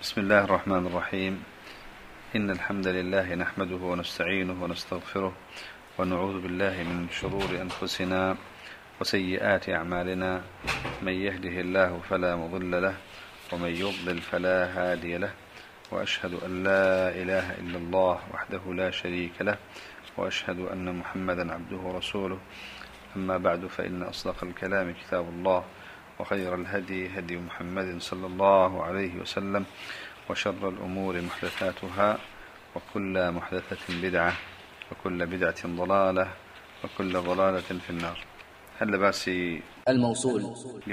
بسم الله الرحمن الرحيم. إن الحمد لله نحمده ونستعينه ونستغفره ونعوذ بالله من شرور أنفسنا وسيئات أعمالنا. من يهده الله فلا مضل له ومن يضلل فلا هادي له، وأشهد أن لا إله إلا الله وحده لا شريك له، وأشهد أن محمدا عبده ورسوله. أما بعد، فإن أصدق الكلام كتاب الله، وخير الهدي هدي محمد صلى الله عليه وسلم، وشر الأمور محدثاتها، وكل محدثة بدعة، وكل بدعة ضلالة، وكل ضلالة في النار. هل باسي الموصول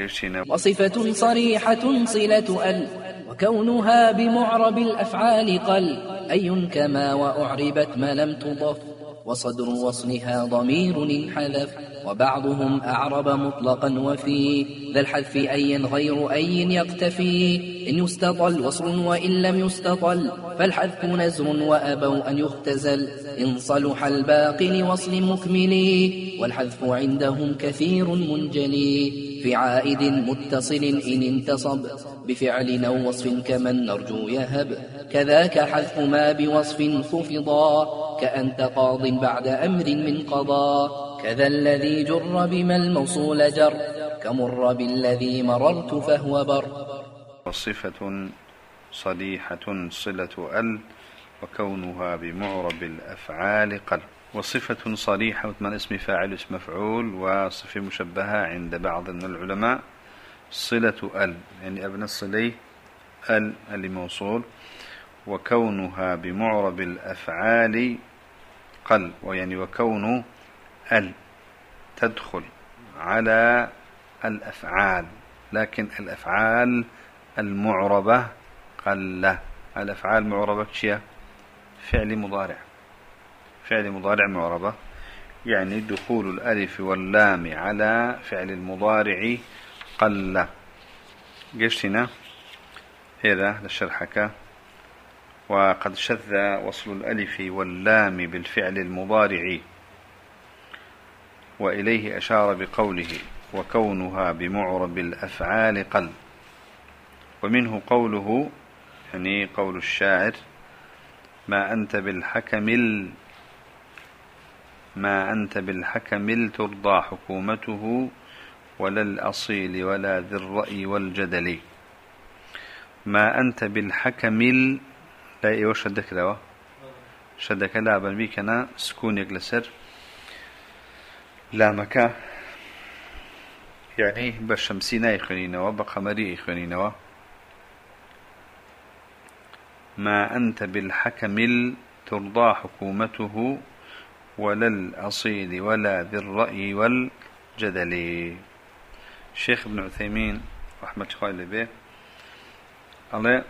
وصفة صريحة صلة ال، وكونها بمعرب الأفعال قل أي كما وأعربت ما لم تضف، وصدر وصلها ضمير انحذف، وبعضهم أعرب مطلقا وفي ذا الحذف أي غير أي يقتفي، إن يستطل وصل وإن لم يستطل فالحذف نزر، وأبوا أن يختزل إن صلح الباقي لوصل مكمل، والحذف عندهم كثير منجلي في عائد متصل إن انتصب بفعل أو وصف كمن نرجو يهب، كذاك حذف ما بوصف خفضا كأنت قاض بعد أمر من قضاء، كذا الذي جر بما الموصول جر كمر بالذي مررت فهو بر. وصفة صريحة صلة ال، وكونها بمعرب الأفعال قل. وصفة صريحة من اسم فاعل اسم مفعول، وصفة مشبهة عند بعض من العلماء صلة ال، يعني ابن الصلي ال اللي موصول، وكونها بمعرب الأفعال قل، ويعني وكون ال تدخل على الأفعال، لكن الأفعال المعربة قل. الأفعال المعربة شيء فعل مضارع، فعل مضارع معربة، يعني دخول الألف واللام على فعل المضارع قل. قشتنا هذا للشرحك. وقد شذ وصل الألف واللام بالفعل المضارع، وإليه أشار بقوله وكونها بمعرب الأفعال قل. ومنه قوله، يعني قول الشاعر: ما أنت بالحكم ترضى حكومته، ولا الأصيل ولا ذي الرأي والجدل. ما أنت بالحكم، لا إيوه شدك لوا شدك لا بل بيكنا سكون يقلسر لا مكا، يعني بشمسينا يخنينوا بقمري يخنينوا. ما أنت بالحكم ترضى حكومته، ولا الأصيل ولا ذي الرأي والجدل. الشيخ ابن عثيمين رحمة الله عليه الله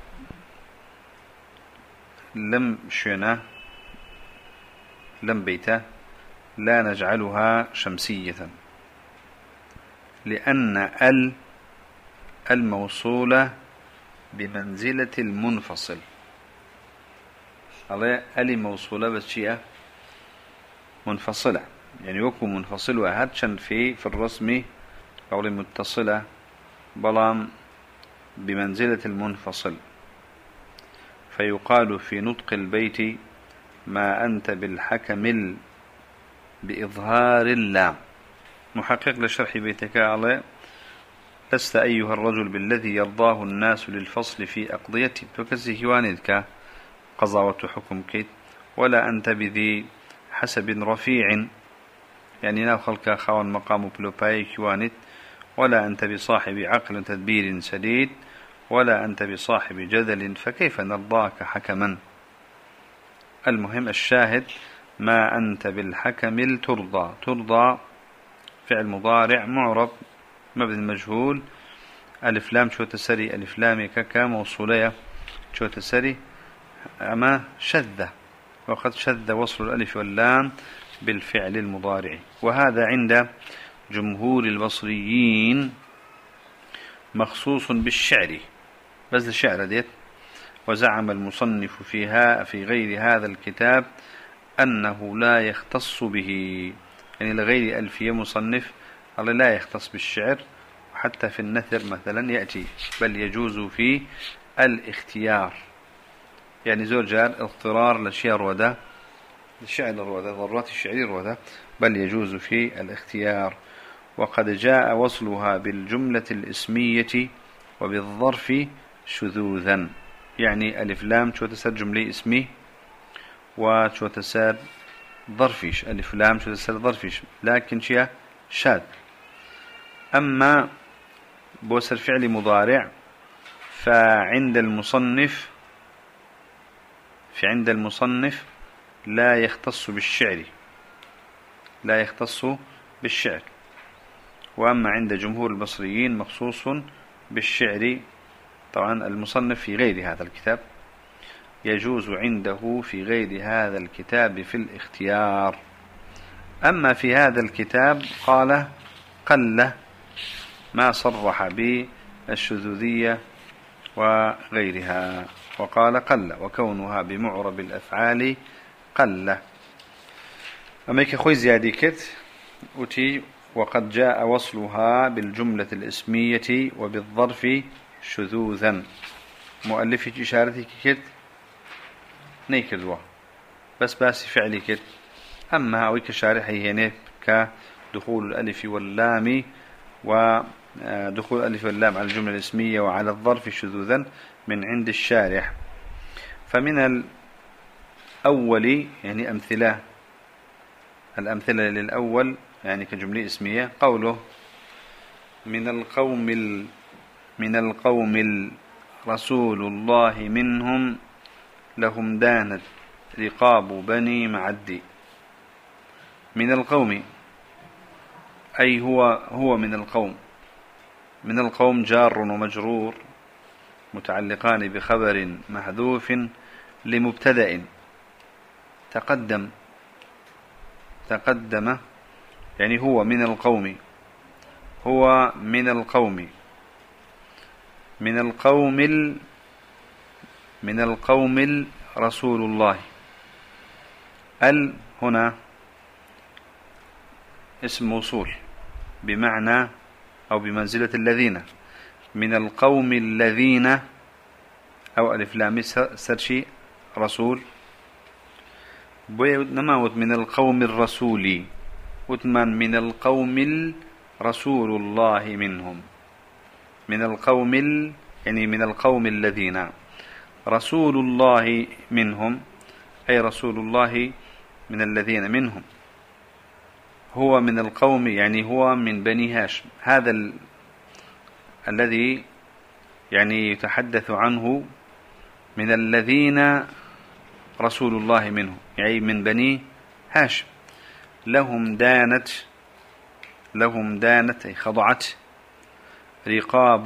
لم شنا لم بيته لا نجعلها شمسية، لأن الموصولة بمنزلة المنفصل. الله موصولة بشيء منفصلة، يعني يكون منفصل وهاتشن في الرسم أو المتصلة، بلام بمنزلة المنفصل. فيقال في نطق البيت: ما أنت بالحكم بإظهار اللام. محقق لشرح بيتك على: لست أيها الرجل بالذي يرضاه الناس للفصل في أقضيته، فكزي هوانيدك قضاوة حكم كيت، ولا أنت بذي حسب رفيع، يعني ناخلك خوان مقام بلوباي كوانت، ولا أنت بصاحب عقل تدبير سديد، ولا أنت بصاحب جدل، فكيف نرضاك حكما. المهم الشاهد: ما أنت بالحكم ترضى فعل مضارع معرب مبني المجهول، ألف لام شو تسري، ألف لام كاكا موصولية شو تسري، أما شذ، وقد شذ وصل الألف واللام بالفعل المضارع. وهذا عند جمهور البصريين مخصوص بالشعر، بس الشعر ديت. وزعم المصنف في غير هذا الكتاب أنه لا يختص به، يعني لغير ألفية مصنف الله لا يختص بالشعر، وحتى في النثر مثلا يأتي: بل يجوز في الاختيار، يعني زور جار اضطرار لشيء روده الشعر روده ضرورات الشعر روده، بل يجوز في الاختيار. وقد جاء وصلها بالجملة الاسمية وبالظرف شذوذا، يعني ألف لام شو تسد جملة اسمي وشو تسد ظرفيش، ألف لام شو تسد ظرفيش، لكن شيء شاذ. أما بوسر فعل مضارع فعند المصنف لا يختص بالشعر، لا يختص بالشعر، وأما عند جمهور البصريين مخصوص بالشعر. طبعا المصنف في غير هذا الكتاب، يجوز عنده في غير هذا الكتاب في الاختيار. أما في هذا الكتاب قال قل ما صرح بالشذوذية وغيرها، وقال قل وكونها بمعرب الأفعال قل. أما كخوي زيادي كت أتي وقد جاء وصلها بالجملة الاسمية وبالظرف شذوذا، مؤلفة إشارتي كت نيكردوا بس فعلي كت. أما أويك شارحي هنا كدخول الألف واللام ودخول الألف واللام على الجملة الاسمية وعلى الظرف شذوذا من عند الشارح. فمن الأول يعني الأمثلة للأول يعني كجملة اسمية قوله من القوم رسول الله منهم لهم دانت رقاب بني معد. من القوم أي هو من القوم جار ومجرور متعلقان بخبر محذوف لمبتدأ تقدم، يعني هو من القوم من القوم رسول الله. هنا اسم موصول بمعنى أو بمنزلة الذين، من القوم الذين أو ألف لام سرشي رسول نماوت من القوم الرسولي وثمان من القوم رسول الله منهم، من القوم يعني من القوم الذين رسول الله منهم أي رسول الله من الذين منهم. هو من القوم يعني هو من بني هاشم، هذا الذي يعني يتحدث عنه من الذين رسول الله منهم يعني من بني هاشم. لهم دانت أي خضعت رقاب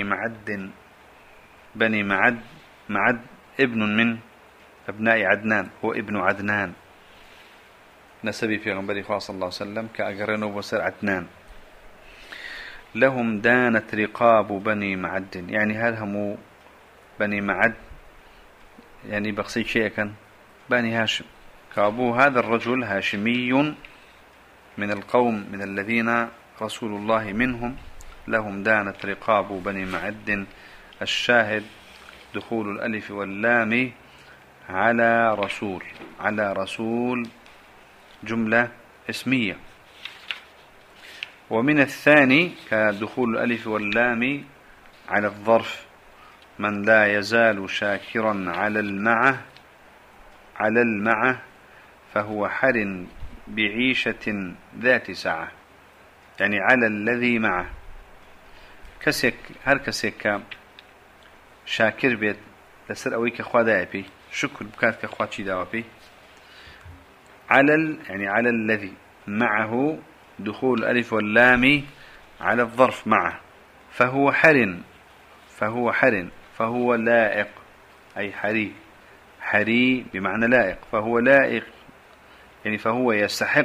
بني معد ابن من أبناء عدنان، هو ابن عدنان نسبي في غنبري صلى الله عليه وسلم كأقرنوا بسر عدنان. لهم دانت رقاب بني معد، يعني هل هم بني معد يعني بقصي شيء كان بني هاشم، كأبو هذا الرجل هاشمي من القوم من الذين رسول الله منهم. لهم دانت رقاب بني معد. الشاهد دخول الألف واللام على رسول جملة اسمية. ومن الثاني كدخول الألف واللام على الظرف من لا يزال شاكرا على المعه فهو حر بعيشة ذات سعة، يعني على الذي معه هر كسيك شاكر بيت لسر أويك أخوة دائبي شكر بكاتك أخوة دائبي يعني على الذي معه دخول الألف واللام على الظرف معه، فهو فهو لائق أي حري بمعنى لائق، فهو لائق يعني فهو يستحق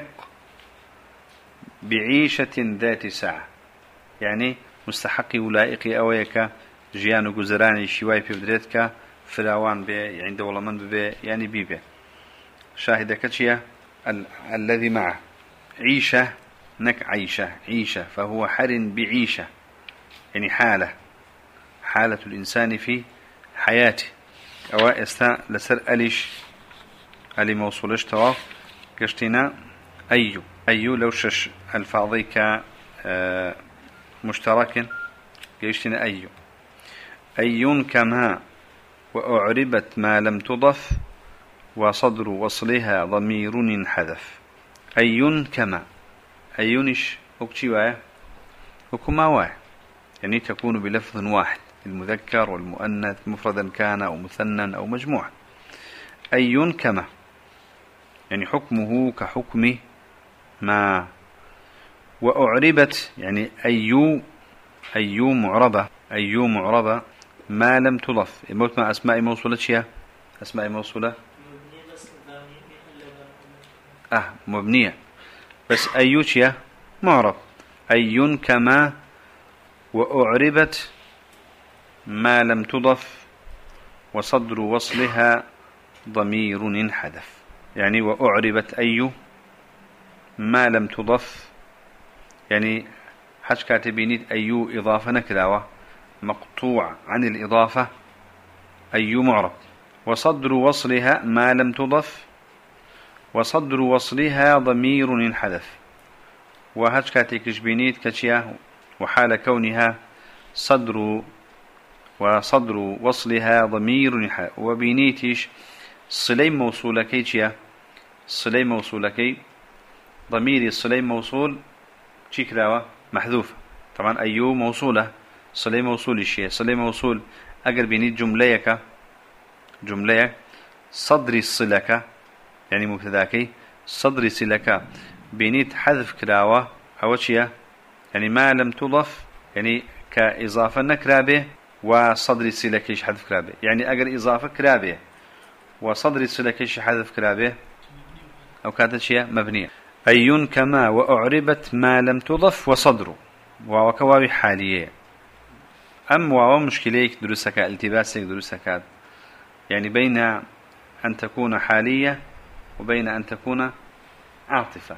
بعيشة ذات سعة، يعني مستحق ولائق أويك جيان وجزراني شواي في بدرتك فراوان به عند ولا من به يعني بيبه. شاهدك شيء الذي معه عيشة عيشة فهو حر بعيشة يعني حالة الإنسان في حياتي أو استا لسر أليش ألي موصولش تواف قشتنا أيو لو شش الفاظي ك مشترك قشتنا أي كما وأعربت ما لم تضف وصدر وصلها ضمير انحذف أي كما أيونش أكتي واي وكما واي يعني تكون بلفظ واحد المذكر والمؤنث مفردا كان أو مثنى أو مجموعا أي كما يعني حكمه كحكم ما وأعربت يعني أي معربة ما لم تضف الموت مع أسماء موصولة شيء أسماء موصولة مبنية بس أي شيء معرب أي كما وأعربت ما لم تضف وصدر وصلها ضمير انحذف يعني وأعربت أي ما لم تضف يعني حج كاتبينيت أي إضافة نكراوة مقطوع عن الإضافة أي معرب وصدر وصلها ما لم تضف وصدر وصلها ضمير انحذف وهج كاتيكش بينيت كتشيا وحال كونها صدر وصلها ضمير انحذف وبينيتش صلي موصولكي تشيا صلي موصولكي ضميري صلي موصول تشي كراوة محذوفة طبعا أيو موصولة صلي موصول الشيء صلي موصول أقر بينيت جملة صدري الصلك يعني مبتداكي صدري صلك بينيت حذف كراوة أو شيء يعني ما لم تضف يعني كإضافة نكرابه وصدري صلكيش حذف كرابه يعني أقر إضافة كرابه وصدري صلكيش حذف كرابه أو كانت شيء مبنية أي كما وأعربت ما لم تضف وصدر وكواوي حالية أم واو مشكليك دروسك التباسك دروسك يعني بين أن تكون حالية وبين أن تكون عاطفة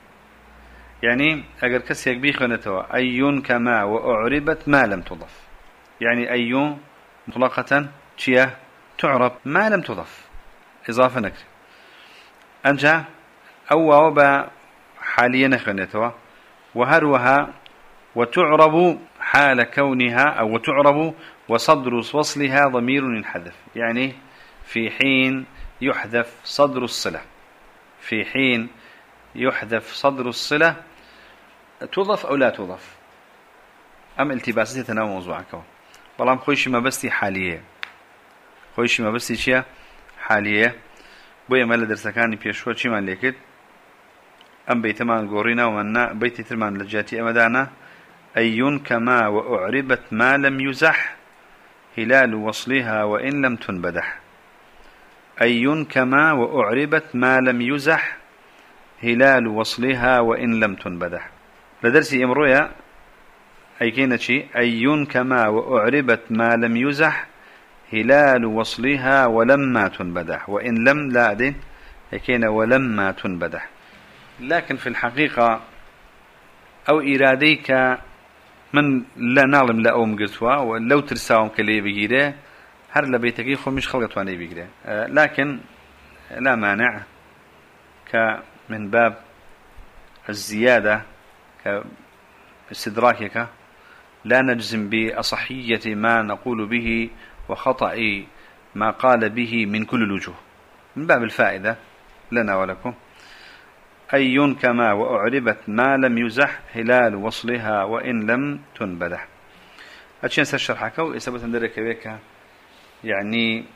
يعني أجر كسيك بيخونتها أي كما وأعربت ما لم تضف يعني أي مطلقة شيء تعرب ما لم تضف إضافة نكر أنجا أو واو حالية نخونتها وهروها وتعرب حال كونها أو تعرب وصدر وصلها ضمير ينحذف يعني في حين يحذف صدر الصلة في حين يحذف صدر الصلة تضف أو لا تضف أم التباسات يتناول موضوعك والله خويش ما بستي حالية خويش ما بستي شيء حالية بويا مالا درسكاني بيشوى شي ما ليكت أم بيتمان قورينا ومنا بيتي ترمان لجاتي أمدانا أي كما وأعربت ما لم يزح هلال وصلها وإن لم تنبدح أي كما وأعربت ما لم يزح هلال وصلها وإن لم تنبدح لدرسي إمرويا أي كينت شيء أي كما وأعربت ما لم يزح هلال وصلها ولما تنبدح وإن لم لا أدين يكين ولما تنبدح لكن في الحقيقة أو إراديك من لا نعلم لا أوم قلتوا ولو ترساهم كلي بيجيره هر لبيتكي خو مش خلقت واني بيجيره لكن لا مانع كمن باب الزيادة كاستدراكك لا نجزم بأصحية ما نقول به وخطأ ما قال به من كل الوجوه من باب الفائدة لنا ولكم أي كما وأعربت ما لم يزح هلال وصلها وإن لم تنبدح أتشين سشرحك وإسابة ندرك بك يعني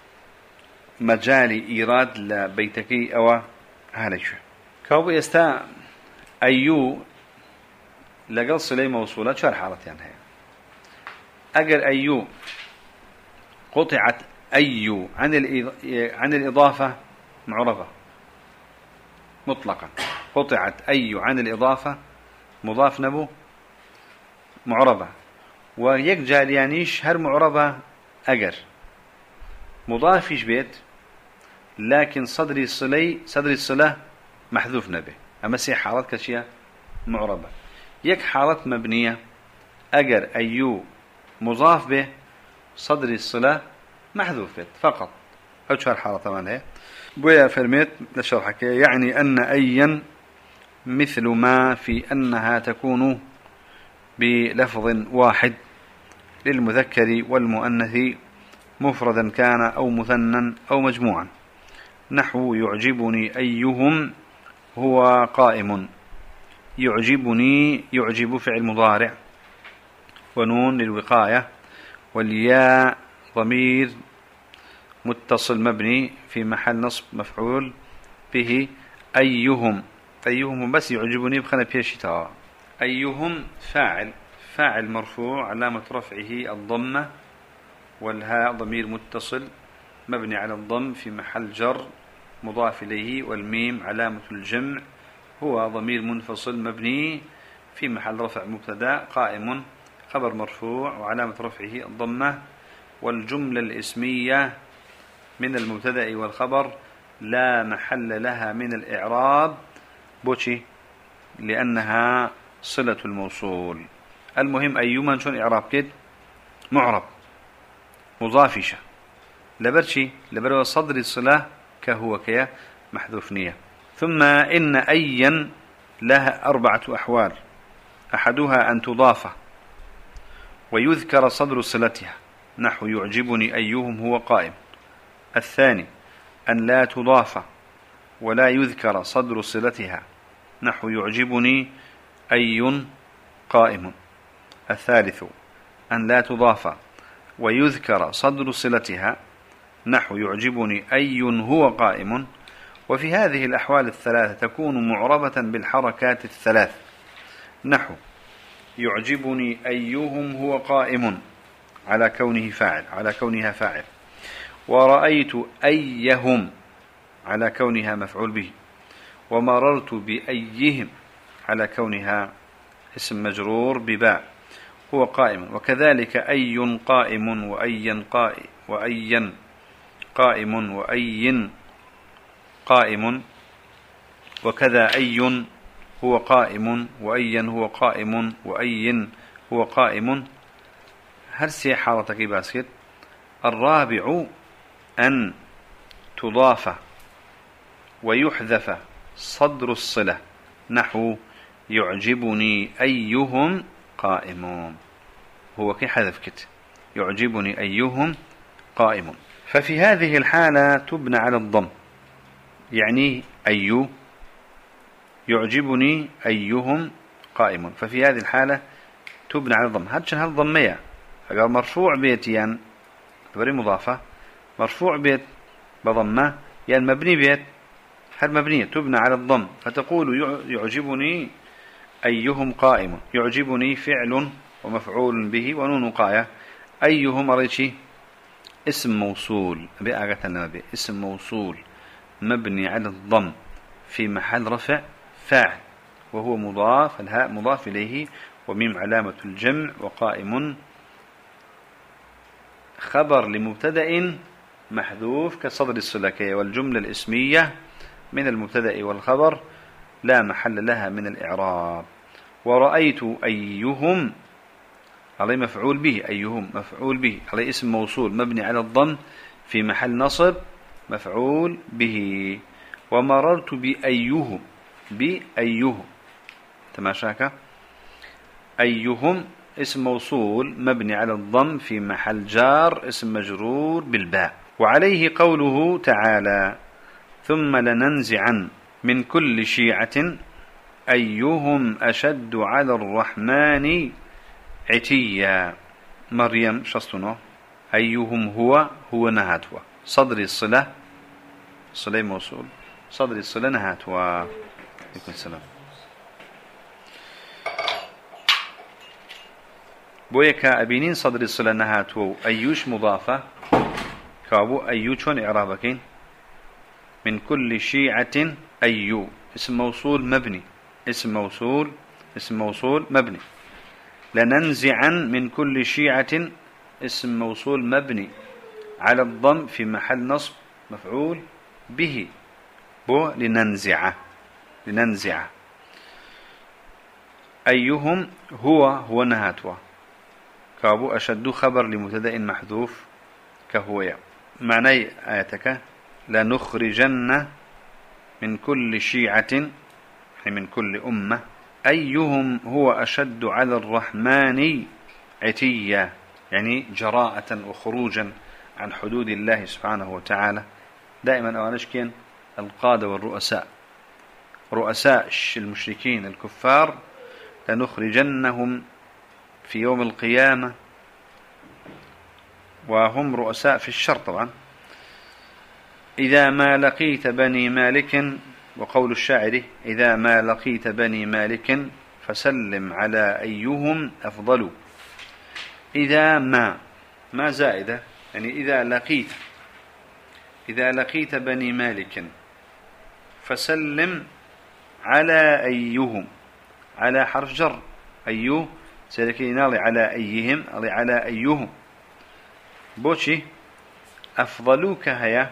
مجال إيراد لبيتكي أو هالشو كوب يستا أيو لقل صلي موصولة شرح حالتين هي أجر أيو قطعت أيو عن الإضافة معربة مطلقا قطعت أي عن الإضافة مضاف نبو معربة ويكجال يعنيش هر معربة أجر مضافيش بيت لكن صدر الصلة محذوف نبه أما سي حالات كشيء معربة يك حالات مبنية أجر أيو مضاف به صدر الصلة محذوف فقط أو شهر حالة طبعا هي بويا فرميت لشرحك يعني أن أيا مثل ما في أنها تكون بلفظ واحد للمذكر والمؤنث مفردا كان أو مثنى أو مجموعا نحو يعجبني أيهم هو قائم يعجبني يعجب فعل مضارع ونون للوقاية والياء ضمير متصل مبني في محل نصب مفعول به أيهم بس يعجبني بخنا بيشتا أيهم فاعل مرفوع علامة رفعه الضمة والهاء ضمير متصل مبني على الضم في محل جر مضاف إليه والميم علامة الجمع هو ضمير منفصل مبني في محل رفع مبتدا قائم خبر مرفوع وعلامة رفعه الضمة والجملة الاسمية من المبتدا والخبر لا محل لها من الإعراب بوشي لأنها صلة الموصول. المهم أيما شون إعراب كد معرب مضافشة لبرشي لبرو صدر الصلاة كهو كيا محذوف نية. ثم إن أيا لها 4 أحوال أحدها أن تضاف ويذكر صدر صلتها نحو يعجبني أيهم هو قائم. الثاني أن لا تضاف ولا يذكر صدر صلتها نحو يعجبني أي قائم. الثالث أن لا تضاف ويذكر صدر صلتها نحو يعجبني أي هو قائم. وفي هذه الأحوال الثلاثة تكون معربة بالحركات الثلاث نحو يعجبني أيهم هو قائم على كونها فاعل ورأيت أيهم على كونها مفعول به ومررت بأيهم على كونها اسم مجرور بباء هو قائم. وكذلك أي قائم وأيا قائم وأي قائم وكذا أي هو قائم وأيا هو قائم وأي هو قائم. هرسي حالتك باسكت. الرابع أن تضاف ويحذف صدر الصلة نحو يعجبني أيهم قائمون هو كي حذف كت يعجبني أيهم قائم. ففي هذه الحالة تبنى على الضم يعني أي يعجبني أيهم قائم ففي هذه الحالة تبنى على الضم. هاتشن هالضمية أقول مرفوع بيت يعني بري مضافة مرفوع بيت بضمة يعني مبني بيت هل مبنية تبنى على الضم فتقول يعجبني أيهم قائم يعجبني فعل ومفعول به ونون وقاية أيهم أريشي اسم موصول اسم موصول مبني على الضم في محل رفع فاعل وهو مضاف الهاء مضاف إليه وميم علامة الجمع وقائم خبر لمبتدأ محذوف كصدر الصلة والجملة الاسمية من المبتدأ والخبر لا محل لها من الإعراب. ورأيت أيهم عليه مفعول به أيهم مفعول به عليه اسم موصول مبني على الضم في محل نصب مفعول به. ومررت بأيهم تماشاك أيهم اسم موصول مبني على الضم في محل جار اسم مجرور بالباء. وعليه قوله تعالى ثم لننزعن من كل شيعة أيهم أشد على الرحمن عتيا. مريم شصتنا أيهم هو نهاتوا صدر الصلة صلة موصول صدر الصلة نهاتوا. عليكم السلام. بويكا أبينين صدر الصلة نهاتوا أيوش مضافة كابو أيوشون إعرابكين من كل شيعة أيو اسم موصول مبني اسم موصول مبني. لننزعن من كل شيعة اسم موصول مبني على الضم في محل نصب مفعول به بو لننزع أيهم هو نهاتوا كابو أشد خبر لمبتدأ محذوف كهوية. معنى آياتك لنخرجن من كل شيعة، من كل أمة، أيهم هو أشد على الرحمن عتيا، يعني جراءة وخروجا عن حدود الله سبحانه وتعالى. دائما أوانشكين القادة والرؤساء، رؤساء المشركين الكفار لنخرجنهم في يوم القيامة، وهم رؤساء في الشر طبعا. إذا ما لقيت بني مالك، وقول الشاعر إذا ما لقيت بني مالك فسلم على أيهم أفضل. إذا ما زائدة، يعني إذا لقيت بني مالك فسلم على أيهم، على حرف جر، أيوه سيدكي نالي على أيهم، على أيهم بوشي أفضلوك هيا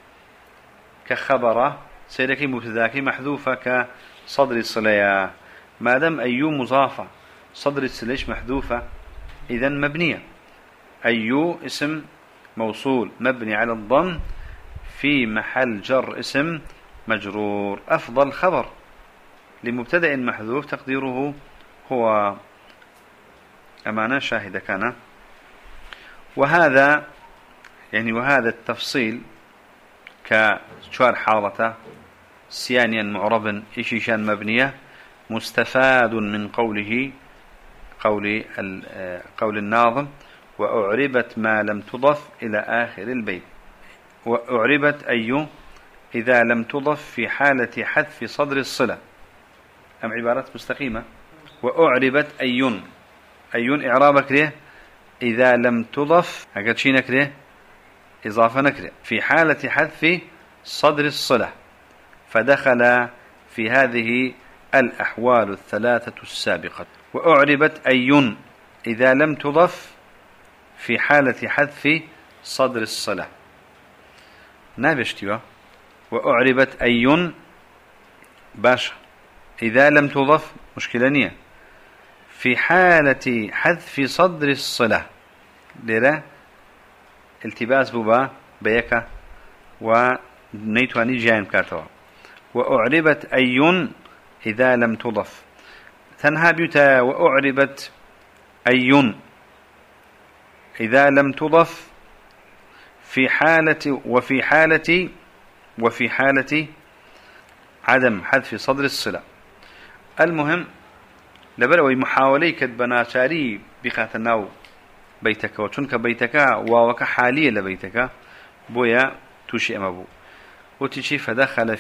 كخبرة سيدكي مبتداكي محذوفة كصدر الصلاة، ما دام أيو مضافة صدر الصلاة محذوفة إذن مبنية. أيو اسم موصول مبني على الضم في محل جر اسم مجرور. أفضل خبر لمبتدأ محذوف تقديره هو أمانة شاهدة كان. وهذا يعني وهذا التفصيل كشوار حالته سيانيا معربا إشيشان مبنية مستفاد من قول الناظم وأعربت ما لم تضف إلى آخر البيت. وأعربت أي إذا لم تضف في حالة حذف صدر الصلة، أم عبارة مستقيمة. وأعربت أي إعرابك له إذا لم تضف أقد شي نكره إضافة نكره في حالة حذف صدر الصلة، فدخل في هذه الأحوال الثلاثة السابقة. وأعربت أي إذا لم تضف في حالة حذف صدر الصلة نابشتوا. وأعربت أي باش إذا لم تضف مشكلة نية في حالة حذف صدر الصلة لرا التباس بوبا بيكا ونيتواني جايم كاتوا. وأعربت أي إذا لم تضف تنها بيوتا. وأعربت أي إذا لم تضف في حالة وفي حالة عدم حذف صدر الصلة. المهم لبروي محاولي كتبنا شاري بخاتناو بيتك وشنك بيتك ووك حالية لبيتك بويا توشي أمبو وتشي فدخل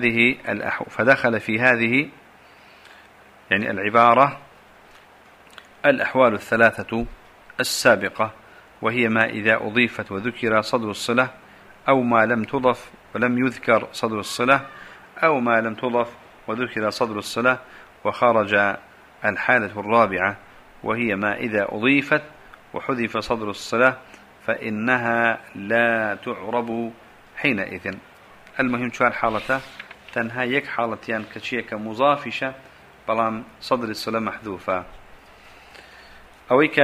في هذه يعني العبارة الأحوال الثلاثة السابقة، وهي ما إذا أضيفت وذكر صدر الصلة، أو ما لم تضف ولم يذكر صدر الصلة، أو ما لم تضف وذكر صدر الصلة. وخرج الحالة الرابعة وهي ما إذا أضيفت وحذف صدر الصلة فإنها لا تعرب حينئذ. المهم شو الحالة تنهى يك حالتين كشيء مضافشة بلان صدر الصلة محذوفة. أويك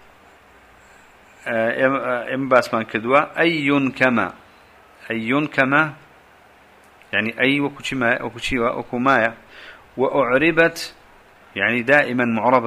باسمان كدوا أي كما يعني أي وكمايا. وأعربت يعني دائما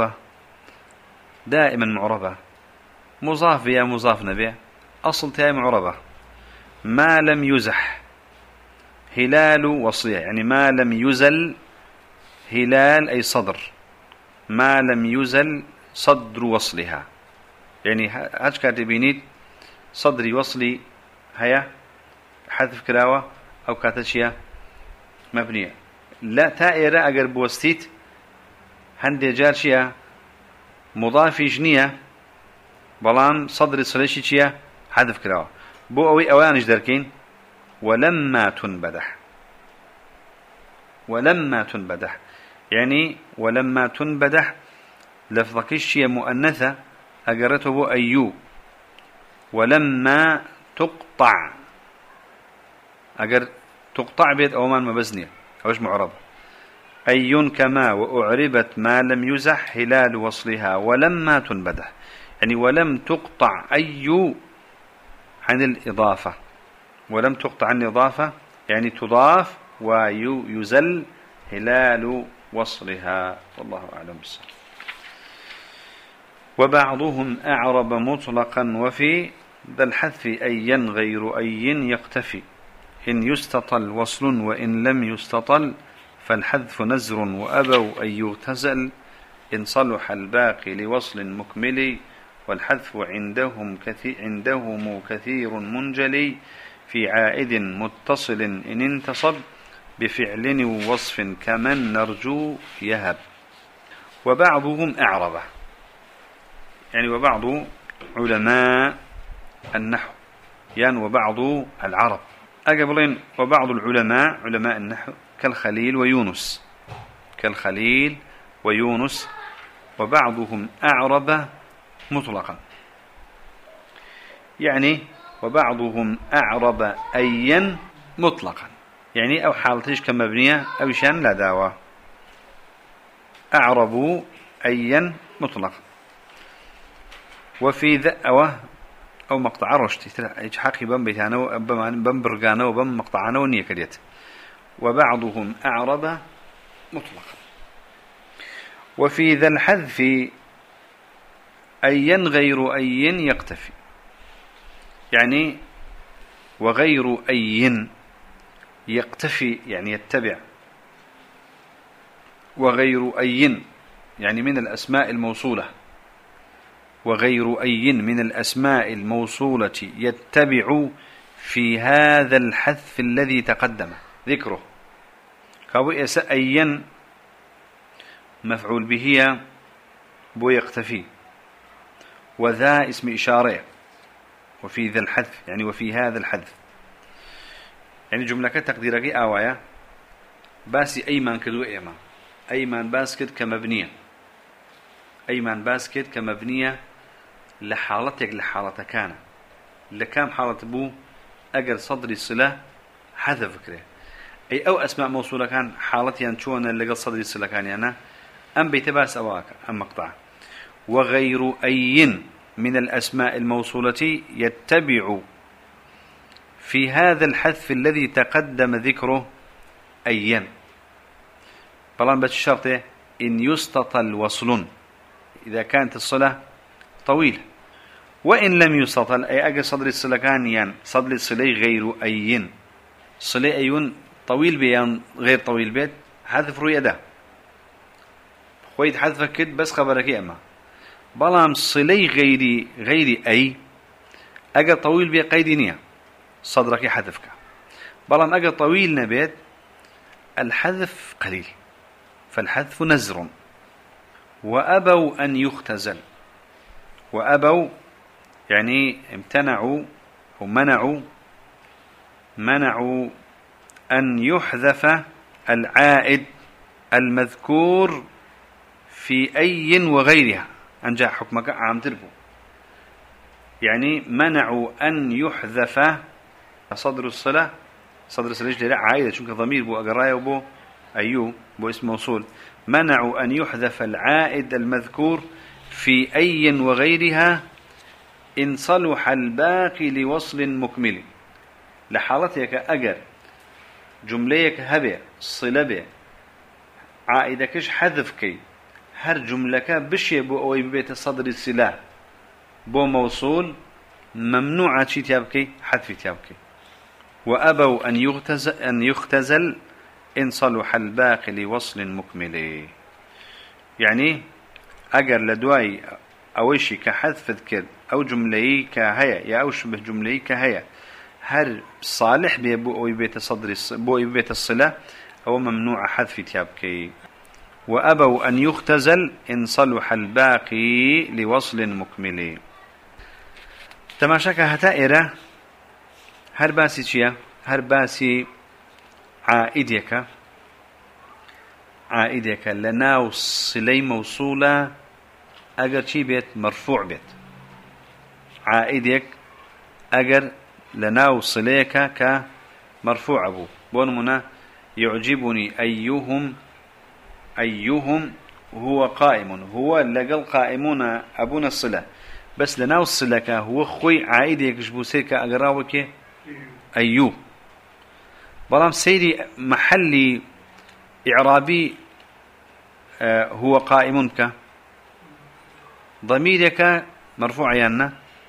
معربة مضاف يا مضاف نبي أصل تاي معربة. ما لم يزح هلال وصلها، يعني ما لم يزل هلال أي صدر، ما لم يزل صدر وصلها، يعني هاج كاتبينيت صدري وصلي هيا حذف كراوة أو كاتشيا مبنية. لا تائرة أجر بوستيت هندي جارشيا مضافي جنية بلان صدر صليشي شيا حذف كراوة بو أوي أوانش دركين. ولما تنبدح يعني ولما تنبدح لفظكشية مؤنثة أجرته بو أيو. ولما تقطع أجر تقطع بيت أومان مبزنية أوش معرب. أي كما وأعربت ما لم يزح هلال وصلها ولما تنبدح، يعني ولم تقطع أي عن الإضافة، ولم تقطع عن الإضافة يعني تضاف ويزل هلال وصلها، والله أعلم بالصواب. وبعضهم أعرب مطلقا وفي ذا الحذف أيا غير أي يقتفي، إن يستطل وصل وإن لم يستطل فالحذف نزر، وأبوا أن يغتزل إن صلح الباقي لوصل مكمل، والحذف عندهم كثير منجلي في عائد متصل إن انتصب بفعل ووصف كمن نرجو يهب. وبعضهم أعربه يعني وبعض علماء النحو يعني وبعض العرب أقبلين وبعض العلماء علماء النحو كالخليل ويونس وبعضهم أعرب مطلقا يعني وبعضهم أعرب أيا مطلقا يعني أو حالتش كمبنية أو شان لا دعوة أعربوا أيا مطلقا. وفي ذأوة أو مقطع رشتي حقي بم بيتانو بم برقانو بم مقطعانو نية كريت. وبعضهم أعرب مطلقا. وفي ذا الحذف أيا غير أي يقتفي يعني وغير أي يقتفي يعني يتبع، وغير أي يعني من الأسماء الموصولة، وغير أي من الأسماء الموصولة يتبع في هذا الحذف الذي تقدم ذكره. كابوئس أيا مفعول به بو يقتفي، وذا اسم إشارة، وفي ذا الحذف يعني وفي هذا الحذف يعني جملة تقديرك آوايا باسي أيمان كدو أيمان باسكت كمبنية، أيمان باسكت كمبنية لحالتك لحالة كان لكام حالة بو أجر صدري الصلة حذف فكره أي أو أسماء موصولة كان حالتي أنشونا اللي صدري الصلة كان يعني أم بيتباس أواك أم مقطع. وغير أي من الأسماء الموصولة يتبع في هذا الحذف الذي تقدم ذكره أيا طبعا بالشرط إن يستطل وصل إذا كانت الصلة طويلة، وإن لم يستطل أي أجل صدر الصلة كان يعني صدر الصلة غير أي صلة أيون طويل بيان غير طويل بيت حذف رؤية ده خويت حذفك كد بس خبرك أما بلام صلي غير أي أجل طويل بقيد نية صدرك حذفك، بلام أجل طويل نبيت الحذف قليل فالحذف نزر. وأبوا أن يختزل، وأبوا يعني امتنعوا ومنعوا أن يحذف العائد المذكور في أي وغيرها أنجا حكمك عام تلفو يعني منعوا أن يحذف صدر الصلاة لا عائدة شنك ضمير بو أقرايا وبو أيو بو اسم موصول، منعوا أن يحذف العائد المذكور في أي وغيرها إن صلح الباقي لوصل مكمل. لحالتك أجر جمليك هبه صلبه عائدكش حذفكي هر جملك بشي بو أوي ببيت صدر السلاح بو موصول ممنوع شي تيابكي حذف تيابكي. وأبوا أن يختزل إن صلح الباقي لوصل مكمل يعني أجر لدواي أوشي كحذف ذكر أو جملي كهيا يا أو شبه جملي كهيا هر صالح بيبو أو بيت صدر بو بيت الصلة أو ممنوع حذف تيابكي. وأبوا أن يختزل إن صلح الباقي لوصل مكمل. تماشاك هتائرة هر باسي شيا هر باسي عائدك لناو صلي موصولة أجر شي بيت مرفوع بيت عائدك أجر لناو صليك كمرفوع أبو بونمنا يعجبني أيهم هو قائم هو لقل قائمون أبونا الصلة بس لنا الصلة هو خوي عائد يكشبو سيك أقراوك أيو بلام سيري محلي إعرابي هو قائم ك ضميرك مرفوع يعني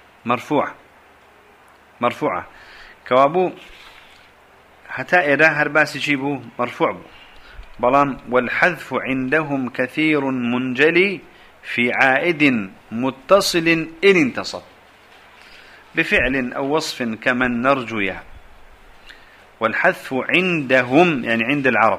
مرفوعة كوابو حتى إذا هرباس يجيبو مرفوع بو بلان والحذف عندهم كثير منجلي في عائد متصل إن انتصب بفعل أو وصف كمن نرجوه والحذف عندهم يعني عند العرب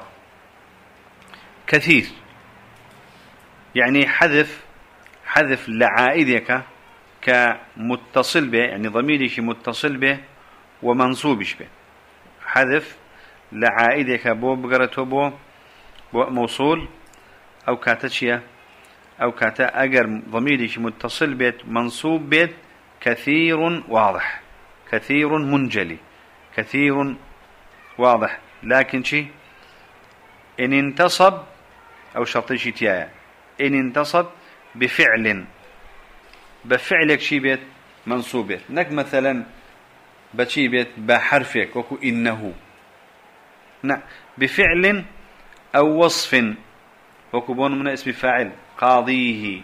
كثير يعني حذف لعائدك كمتصل به يعني ضميرك متصل به ومنصوبش به حذف لعائدك بو بقرته بو موصول أو كاتشيا أو كاتا أجر ضميرك متصل به منصوب به كثير واضح كثير منجلي كثير واضح لكن شي إن انتصب أو شرطي شي تيايا إن انتصب بفعلك شي بيت منصوب بيت نك مثلا بشي بيت بحرفك وكو إنه بفعل أو وصف وكو بون من اسم فاعل قاضيه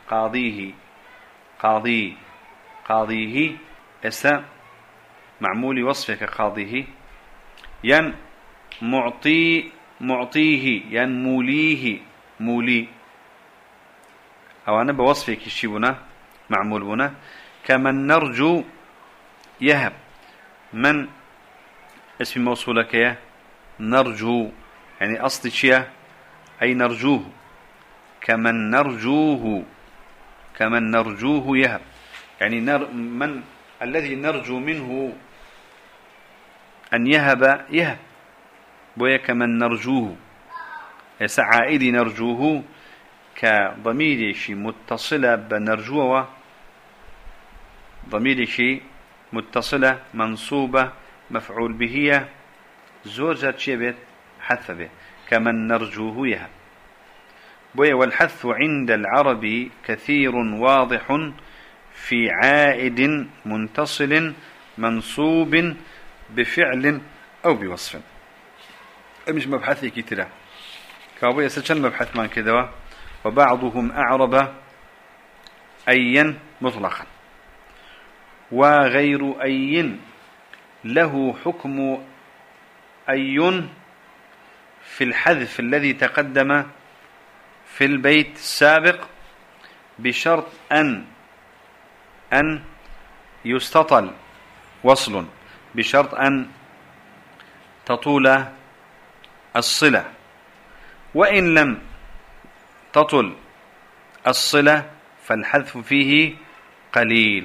قاضيه اسا معمول وصفك قاضيه ين معطيه ين مولي أو أنا بوصفك الشيبنا معمول بنا كمن نرجو يهب من اسم موصولك يا نرجو يعني أصل شيء أي نرجوه كمن نرجوه يهب يعني من الذي نرجو منه أن يهب بويا كمن نرجوه يسعائد نرجوه كضمير شيء متصلة بنرجوه ضمير شيء متصلة منصوبة مفعول به زوجة شيء حذف به كمن نرجوه يهب بويا والحث عند العرب كثير واضح في عائد منتصل منصوب بفعل أو بوصف مش مبحثي كتير كابويا سجن مبحث من كذا وبعضهم أعرب أيا مطلقا وغير أي له حكم أي في الحذف الذي تقدم في البيت السابق بشرط أن يستطل وصل بشرط أن تطول الصلة وإن لم تطل الصلة فالحذف فيه قليل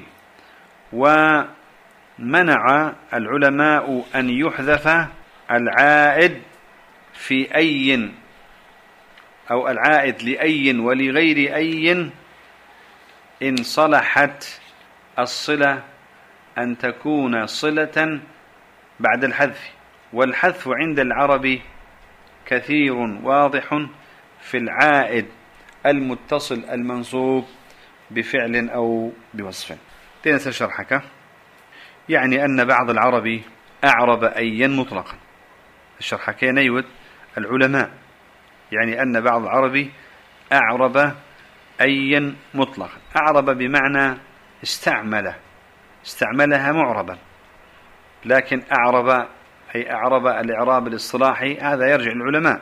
ومنع العلماء أن يحذف العائد في أي أو العائد لأي ولغير أي إن صلحت الصلة أن تكون صلة بعد الحذف والحذف عند العرب كثير واضح في العائد المتصل المنصوب بفعل أو بوصف تنسى شرحك يعني أن بعض العرب أعرب أيا مطلقا الشرحك نيوت العلماء يعني أن بعض العرب أعرب أيا مطلقا أعرب بمعنى استعملها معربا لكن أعرب أي أعرب الإعراب الاصطلاحي هذا يرجع للعلماء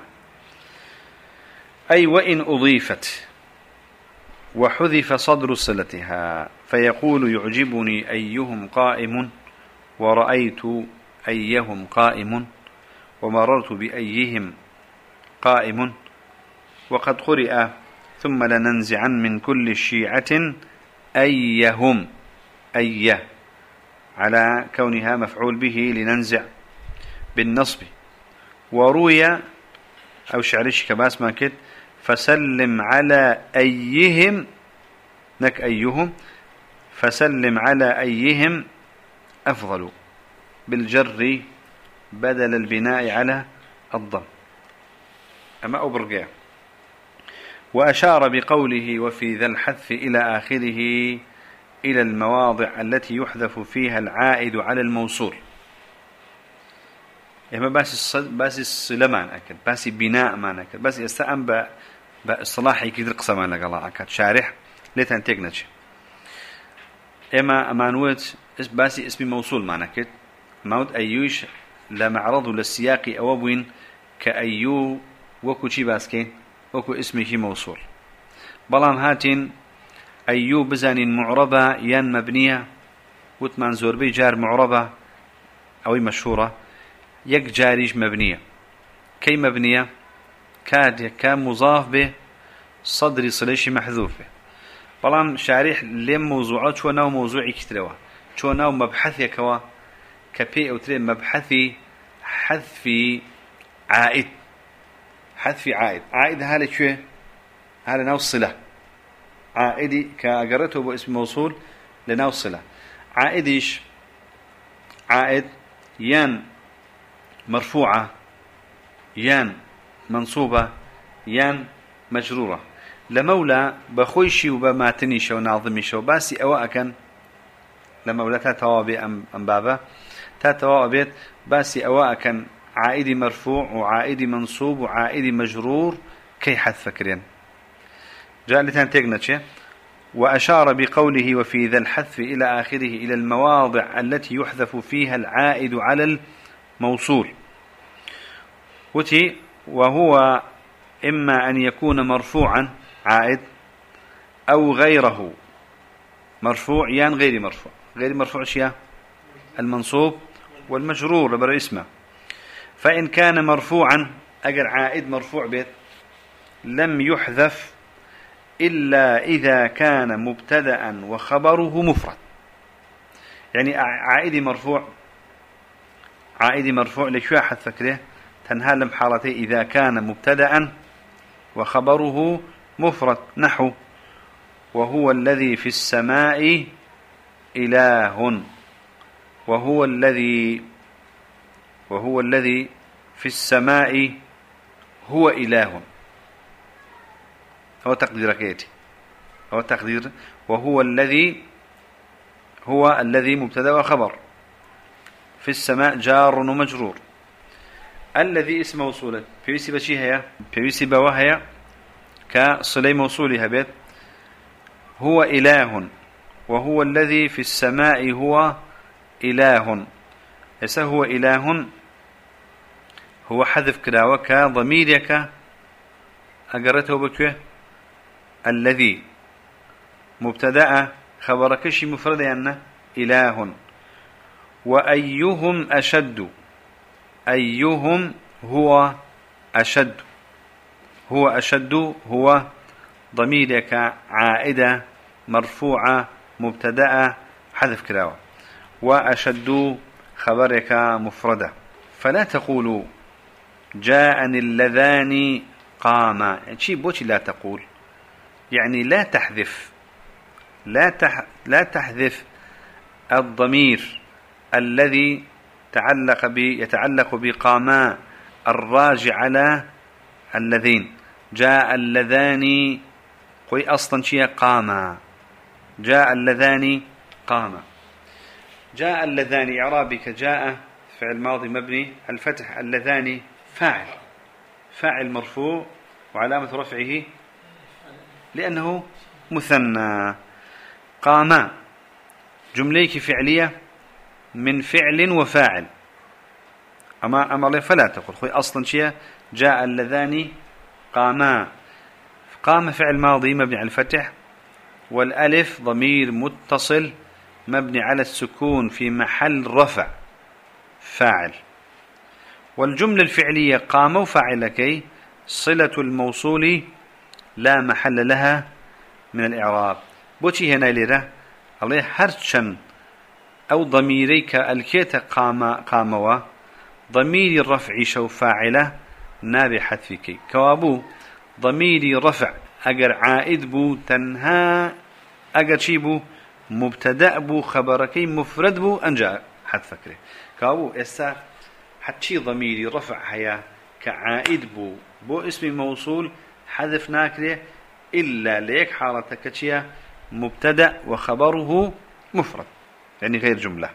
أي وإن أضيفت وحذف صدر صلتها فيقول يعجبني أيهم قائم ورأيت أيهم قائم ومررت بأيهم قائم وقد قرئ ثم لننزعن من كل شيعة أيهم على كونها مفعول به لننزع بالنصب وروي أو شعرش كباس ما كت فسلم على أيهم نك أيهم فسلم على أيهم أفضل بالجر بدل البناء على الضم أما أبرقع وأشار بقوله وفي ذا الحذف إلى آخره إلى المواضع التي يحذف فيها العائد على الموصول. إما بس الصلة معنا أكد، بس بناء معنا أكد، بس استأم بإصلاحي كده قسم معنا قلا أكد شارح ليتن تجنش. إما أمانوت بس اسم موصول معنا أكد موت أيوش لمعرض للسياق أوابين كأيو وكو شي باسكين وكو اسمه موصول. بلام هاتين أيو بزان معربة ين مبنية وثمان زوربي جار معربة أو مشهورة يك جاريج مبنية. كي مبنية كان مضاف به صدري صليش محذوف به. بلام شارح لم موضوعات شو ناو موضوعي كتروا شو ناو مبحثي كوا كبي أو تري مبحثي حذفي عائد. حذفي عائد هذا شو هذا ناو الصلة. عائدي كأجرته باسم موصول لناو الصلة. عائديش عائد يان مرفوعة يان منصوبة يان مجرورة. لمولى بخويشي وبماتنيش وناظميش وباسي أواء كان لمولى تاتوابي أم بابا تاتوابي باسي أواء كان عائدي مرفوع وعائدي منصوب وعائدي مجرور كي حذف فكرين. جاء لتان تيغنتش وأشار بقوله وفي ذا الحذف إلى آخره إلى المواضع التي يحذف فيها العائد على الموصول. وهو إما أن يكون مرفوعا عائد أو غيره مرفوع يان غير مرفوع. غير مرفوع شيء المنصوب والمجرور لبر اسمه. فإن كان مرفوعا أجر عائد مرفوع بيت لم يحذف إلا إذا كان مبتدأ وخبره مفرد. يعني عائدي مرفوع لشو حذف فكره تنهالم حالتي إذا كان مبتدأ وخبره مفرد نحو وهو الذي في السماء إله وهو الذي في السماء هو إله. هو تقدير كيتي هو تقدير وهو الذي مبتدأ وخبر في السماء جار ومجرور. الذي اسم موصولة في بشي هي في وهي كصلي موصولها بيت هو إله وهو الذي في السماء هو إله. هسه هو إله هو حذف كلاوك ضميرك أقرته بك الذي مبتدأ خبركش مفرد أن إله. وأيهم أشد أيهم هو أشد هو ضميرك عائدة مرفوعة مبتدأ حذف كلاوة وأشد خبرك مفردة. فلا تقولوا جاءني اللذان قاما. يعني شيء بوشي لا تقول يعني لا تحذف الضمير الذي يتعلق بقاما الراجع على اللذين. جاء اللذان قوي أصلا شيء قاما. جاء اللذان قاما. جاء اللذان إعرابك جاء فعل ماضي مبني الفتح اللذان فاعل مرفوع وعلامة رفعه لأنه مثنى. قاما جمليك فعلية من فعل وفاعل. أما فلا تقول خوي أصلا شيء جاء اللذان قاما. قام فعل ماضي مبني على الفتح والألف ضمير متصل مبني على السكون في محل رفع فاعل. والجملة الفعلية قام وفاعلكي صلة الموصول لا محل لها من الإعراب. بوشي هنا ليرة الله هرشن أو ضميريك الكيت قاموا ضمير الرفع شو فاعله نابي حذفك كوابو ضمير رفع أجر عائد بو تنها أجر شيبو مبتدأ بو خبركي مفرد بو أنجا حذفك كوابو إسا حتشي ضمير رفع هيا كعائد بو اسم موصول حذف ناكره إلا ليك حالتك كتشيا مبتدأ وخبره مفرد يعني غير جملة.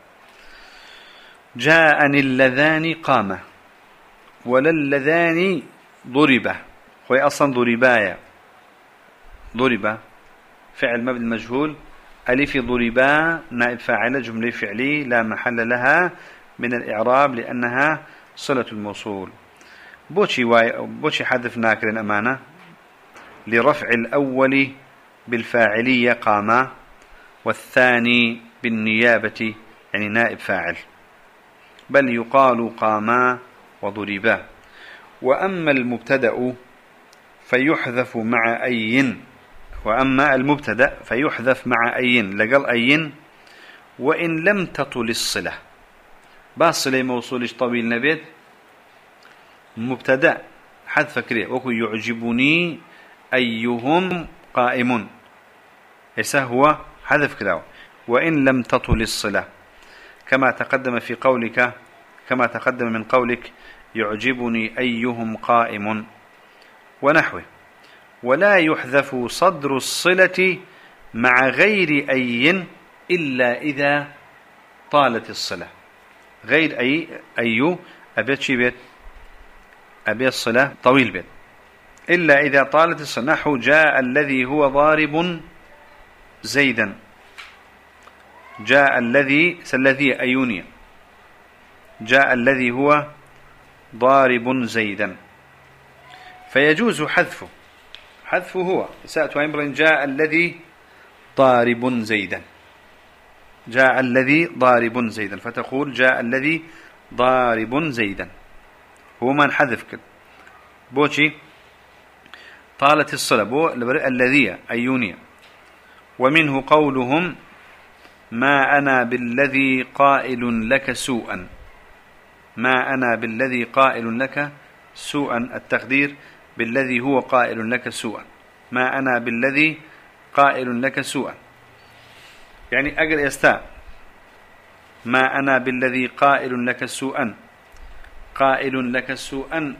جاءني اللذان قام ولا اللذان ضربا، خوي أصلا ضربايا، ضربا فعل مبني المجهول، ألف ضربا نائب فاعل جملة فعلي لا محل لها من الإعراب لأنها صلة الموصول. بوشي حذف ناكر أمانة لرفع الأول بالفاعلية قام والثاني بالنيابة يعني نائب فاعل، بل يقال قاما وضربا. وأما المبتدأ فيحذف مع أي، وأما المبتدأ فيحذف مع أي لقل أي وإن لم تطل الصلة. باصلة موصولش طويل نبيت مبتدأ حذف كريه وكو يعجبني أيهم قائم إسا هو حذف كراو وإن لم تطل الصلة كما تقدم في قولك، كما تقدم من قولك يعجبني أيهم قائم ونحوه. ولا يحذف صدر الصلة مع غير أي إلا إذا طالت الصلة. غير أي أبيت شي بيت أبيت الصلة طويل بيت إلا إذا طالت الصلة. نحو جاء الذي هو ضارب زيدا، جاء الذي أيوني، جاء الذي هو ضارب زيدا، فيجوز حذفه هو سأتوا أمر جاء الذي ضارب زيدا، جاء الذي ضارب زيدا، فتقول جاء الذي ضارب زيدا هو من حذف كده بوشي طالت الصلة بو الذي أيوني. ومنه قولهم ما أنا بالذي قائل لك سوءا، ما أنا بالذي قائل لك سوءا، التقدير بالذي هو قائل لك سوءا، ما أنا بالذي قائل لك سوءا يعني أقل يستاء ما أنا بالذي قائل لك سوءا، قائل لك سوءا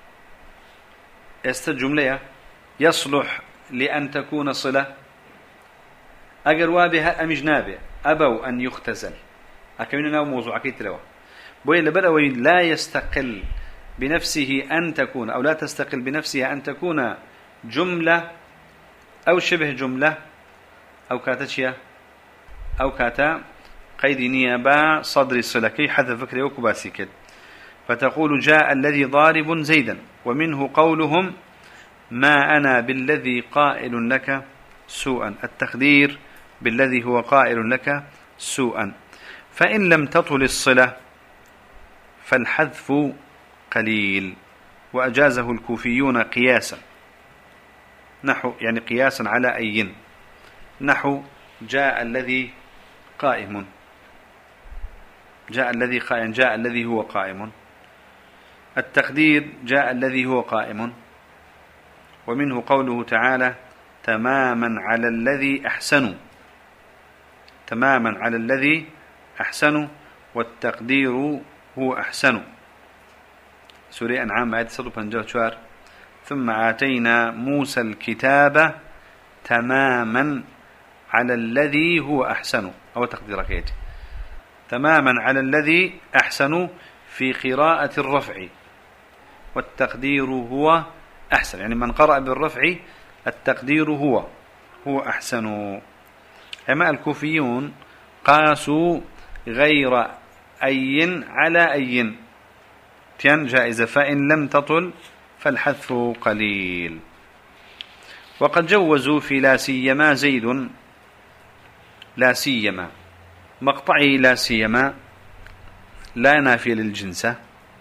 جملة يصلح لأن تكون صلة أقل وابها أمجنابه أبوا أن يختزل أكملنا موضوع أكيد لوا بوين لبدأوي لا يستقل بنفسه أن تكون أو لا تستقل بنفسها أن تكون جملة أو شبه جملة أو كاتشيا أو كاتا قيد نيابة صدر الصلة كي حذف فكرة وكباسيكت. فتقول جاء الذي ضارب زيدا. ومنه قولهم ما أنا بالذي قائل لك سوءا، التقدير بالذي هو قائل لك سوءا. فإن لم تطل الصلة فالحذف قليل، وأجازه الكوفيون قياسا، نحو يعني قياسا على أي، نحو جاء الذي قائم، جاء الذي قائم، جاء الذي هو قائم، التقدير جاء الذي هو قائم. ومنه قوله تعالى تماما على الذي أحسنوا، تماما على الذي أحسنوا، والتقدير هو أحسن. سورة أنعام آية 154. ثم آتينا موسى الكتاب تماما على الذي هو أحسن، أو تقدير كيتي تماما على الذي أحسن في قراءة الرفع، والتقدير هو أحسن، يعني من قرأ بالرفع التقدير هو أحسن. أما الكوفيون قاسوا غير أي على أي تيان جائزة، فإن لم تطل فالحذف قليل. وقد جوزوا في لا سيما زيد، لا سيما مقطعي لا سيما لا نافية للجنسة،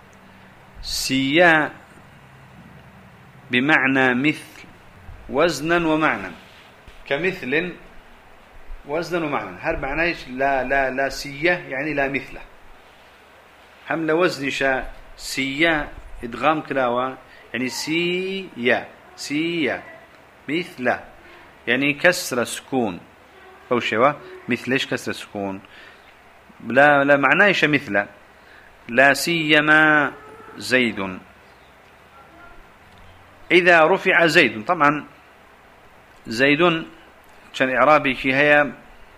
سيا بمعنى مثل وزنا ومعنى، كمثل وزنا ومعنى، هل معناش لا سيا يعني لا مثله، حمل وزن سيا إدغام كلاوة يعني سيا مثل يعني كسر سكون أو شيء مثلش كسر سكون، لا معناش مثل. لا سيما زيد إذا رفع زيد، طبعا زيد كان إعرابي كي هي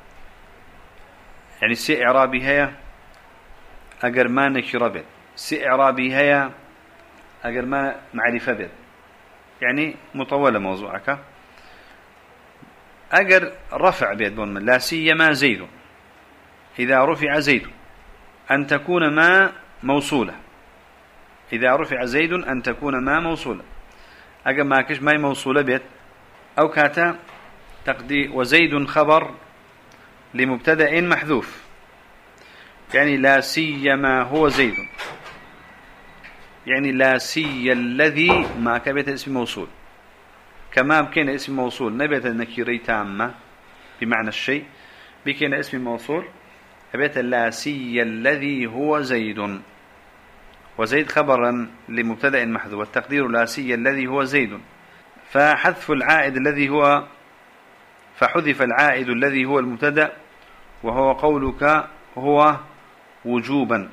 يعني سي إعرابي هي أجر ما نكرة بيت، سي إعرابي هي أجر ما معرفة بيت، يعني مطولة موضوعك. أجر رفع بيت بون لا سيما زيد، إذا رفع زيد أن تكون ما موصولة، إذا رفع زيد أن تكون ما موصولة. أجر ما كش ما موصولة بيت أو كاتا تقدي وزيد خبر لمبتدأ محذوف، يعني لا سيما هو زيد، يعني لا سي الذي ما كبت اسم موصول، كما بكين اسم موصول نبت النكيري تامة بمعنى الشيء، بكين اسم موصول أبيت لا سي الذي هو زيد، وزيد خبرا لمبتدأ محذوف، والتقدير لا سي الذي هو زيد. فحذف العائد الذي هو فحذف العائد الذي هو المبتدأ وهو قولك هو وجوبا،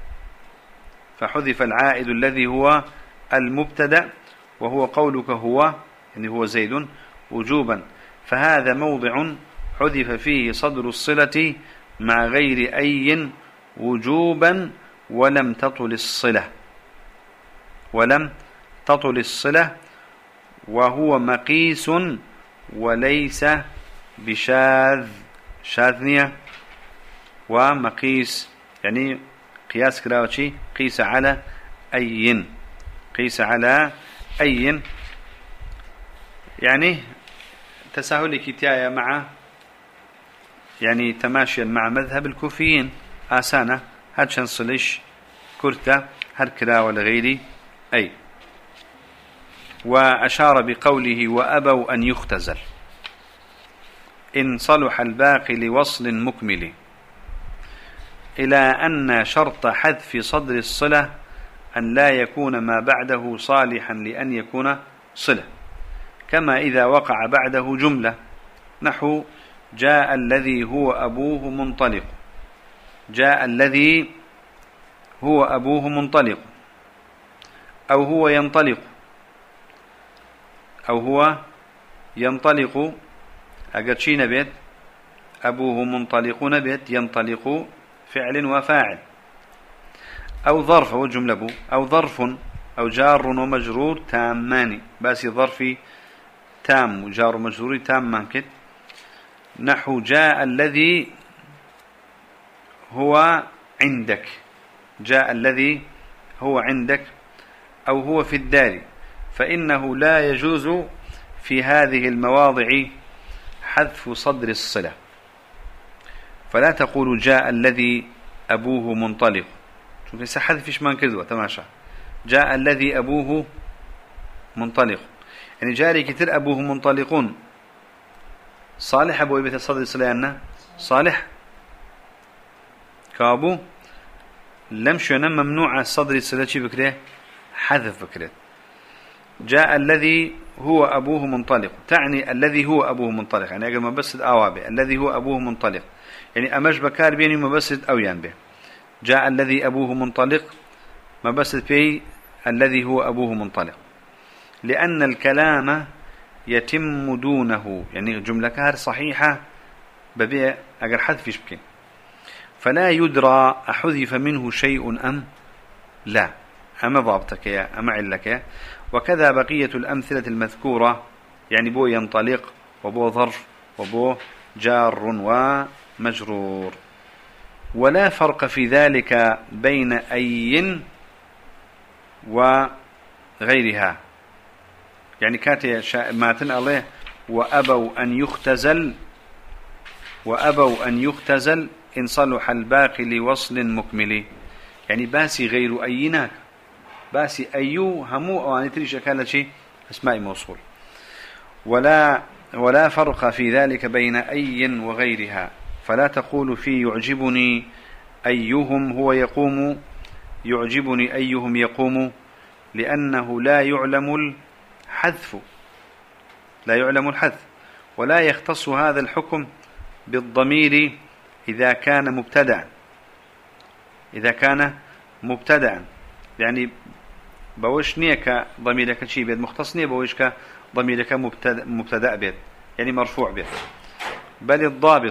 فحذف العائد الذي هو المبتدأ وهو قولك هو يعني هو زيد وجوبا، فهذا موضع حذف فيه صدر الصلة مع غير أي وجوبا ولم تطل الصلة، ولم تطل الصلة، وهو مقيس وليس بشاذ، شاذنية ومقيس يعني قياس كراوتشي، قيس على أي، قيس على أي، يعني تساهل كتاية مع يعني تماشيا مع مذهب الكوفيين آسانة، هاد شنصلش كرتا هاد كرا ولا غيري أي. وأشار بقوله وأبوا أن يختزل إن صلح الباقي لوصل مكمل، إلى أن شرط حذف صدر الصلة أن لا يكون ما بعده صالحا لأن يكون صلة، كما إذا وقع بعده جملة نحو جاء الذي هو أبوه منطلق، جاء الذي هو أبوه منطلق، أو هو ينطلق، أو هو ينطلق أقرشين بيت أبوه منطلق نبيت ينطلق فعل وفاعل، أو ظرف والجملة بو، أو ظرف أو جار ومجرور تامان، بس ظرفي تام وجار ومجرور تام مانكت، نحو جاء الذي هو عندك، جاء الذي هو عندك، أو هو في الدار، فإنه لا يجوز في هذه المواضع حذف صدر الصلة، فلا تقول جاء الذي أبوه منطلق، شوف لسه حذفش من كذوة تماشى، جاء الذي أبوه منطلق، يعني جاري كتير أبوه منطلقون صالح أبو بيت صدر الصلة أنه صالح كابو لم شنا ممنوع صدر الصلة شي بكره حذف بكره. جاء الذي هو أبوه منطلق تعني الذي هو أبوه منطلق، يعني أجل مبسط أوابه الذي هو أبوه منطلق، يعني أمش بكار بيني مبسط أو ينبه. جاء الذي أبوه منطلق مبسط فيه الذي هو أبوه منطلق، لأن الكلام يتم دونه، يعني جملة كهر صحيحة ببيع أجر حذف يشبكين، فلا يدرى أحذف منه شيء أم لا، أما ضابطك يا أما علك يا. وكذا بقية الأمثلة المذكورة، يعني بو ينطلق وبو ظرف وبو جار ومجرور. ولا فرق في ذلك بين أي وغيرها، يعني كاتي ما تنقله وأبوا أن يختزل، وأبوا أن يختزل إن صلح الباقي لوصل مكمل، يعني باسي غير أيناك، باسي أيو همو أو أن تريش أكالة شيء اسماء موصول. ولا فرق في ذلك بين أي وغيرها، فلا تقول في يعجبني أيهم هو يقوم، يعجبني أيهم يقوم، لأنه لا يعلم الحذف، لا يعلم الحذف. ولا يختص هذا الحكم بالضمير إذا كان مبتدعا، إذا كان مبتدعا، يعني بوش نيك ضميرك شيء بيد مختص نيه، بوش ضميرك مبتدأ بيد يعني مرفوع بيد. بل الضابط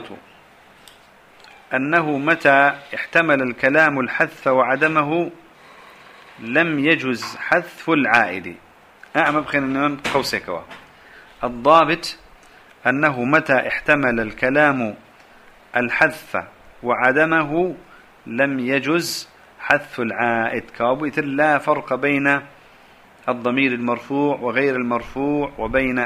أنه متى احتمل الكلام الحذف وعدمه لم يجز حذف العائد. بخير قوسك. الضابط أنه متى احتمل الكلام الحذف وعدمه لم يجز حذف العائد. كابويت لا فرق بين الضمير المرفوع وغير المرفوع وبين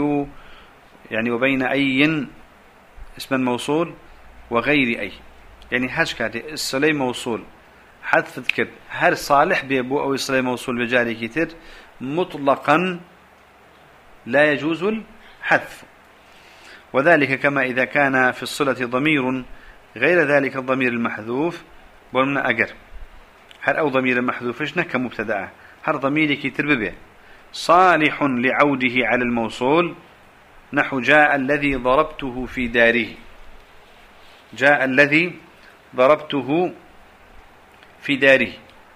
أي اسم الموصول وغير أي. يعني هاش كاتي الصلي موصول حذف ذكر هر صالح بيبو أو الصلي موصول بجاري كتير مطلقا لا يجوز الحذف. وذلك كما إذا كان في الصلة ضمير غير ذلك الضمير المحذوف ومن أجر هر أو ضمير محذوفش كمبتدأ هر ضمير كتير به صالح لعوده على الموصول نحو جاء الذي ضربته في داره. جاء الذي ضربته في داره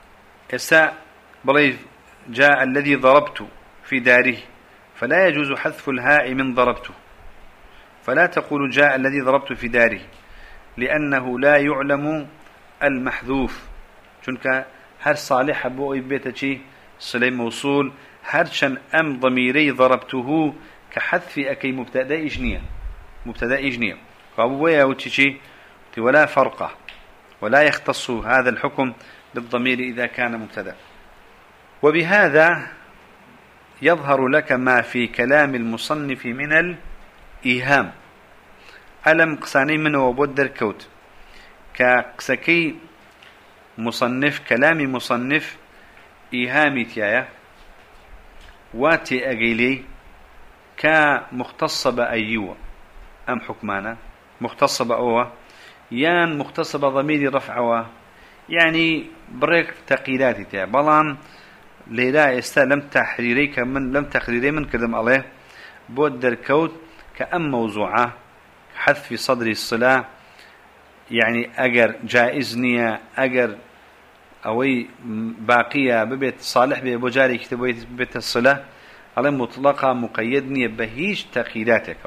جاء الذي ضربت في داره فلا يجوز حذف الهاء من ضربته. فلا تقول جاء الذي ضربت في داره لأنه لا يعلم المحذوف چونك هر صالح بو بيتشي صلي موصول هرشن أم ضميري ضربته كحذف أكي مبتدأ إجنية فأبويا وتشي ولا فرق ولا يختص هذا الحكم بالضمير إذا كان مبتدأ. وبهذا يظهر لك ما في كلام المصنف من الإيهام. ألم قساني منه وبودر كوت كقسكي مصنف كلام مصنف إيهامي تيايا واتي أقيلي كمختص بأيوة أم حكمانا مختص بأوة يان مختص بضمير رفعوة يعني بريك تقيلاتي تيا بلان ليلا استا لم تحريري من كدم عليه بودر كوت كأم موضوعة حذف في صدر الصلاة يعني أجر جائزنية أجر أوي باقية ببيت صالح بجاري كتبوي بيت الصلاة على مطلقة مقيدني بهيج تقييداتك.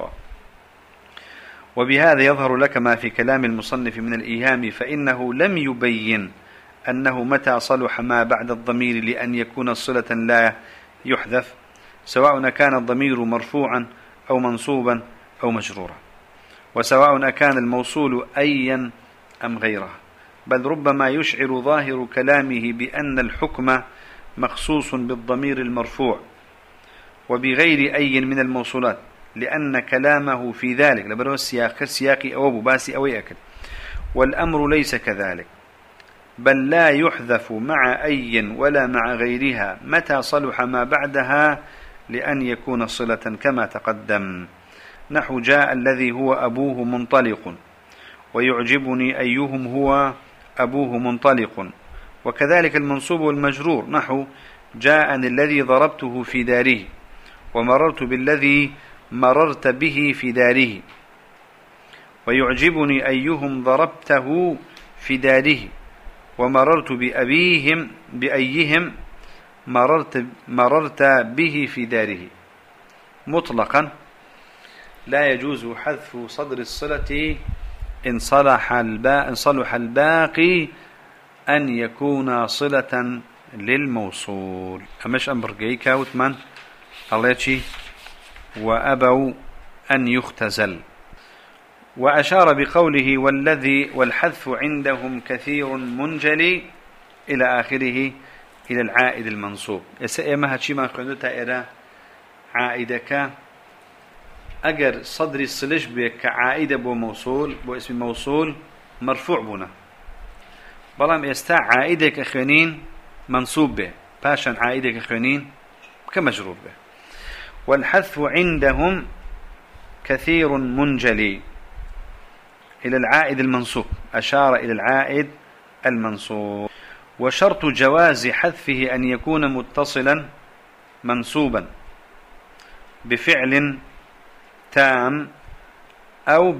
وبهذا يظهر لك ما في كلام المصنف من الإيهام فإنه لم يبين أنه متى صلح ما بعد الضمير لأن يكون صلة لا يحذف سواء كان الضمير مرفوعا أو منصوبا أو مجرورا وسواء كان الموصول أيا أم غيره بل ربما يشعر ظاهر كلامه بأن الحكم مخصوص بالضمير المرفوع وبغير أي من الموصولات لأن كلامه في ذلك لبرو السياق أو باسي أو يأكل. والأمر ليس كذلك بل لا يحذف مع أي ولا مع غيرها متى صلح ما بعدها لأن يكون صلة كما تقدم نحو جاء الذي هو أبوه منطلق ويعجبني أيهم هو أبوه منطلق. وكذلك المنصوب والمجرور نحو جاءني الذي ضربته في داره ومررت بالذي مررت به في داره ويعجبني أيهم ضربته في داره ومررت بأيهم مررت به في داره. مطلقا لا يجوز حذف صدر الصلة إن صلح الباقي أن يكون صلة للموصول. أمش أمر جيكا وثمان الله وأبوا أن يختزل. وأشار بقوله والحذف عندهم كثير منجلي إلى آخره إلى العائد المنصوب. ما هاتشي ما قلتها إلى عائدك أجر صدر الصلش بك كعائدة بو موصول بو اسم موصول مرفوع بنا بلام يستع عائدك أخوانين منصوب به باشا عائدك أخوانين كمجرور به. والحذف عندهم كثير منجلي إلى العائد المنصوب أشار إلى العائد المنصوب. وشرط جواز حذفه أن يكون متصلا منصوبا بفعل تام أو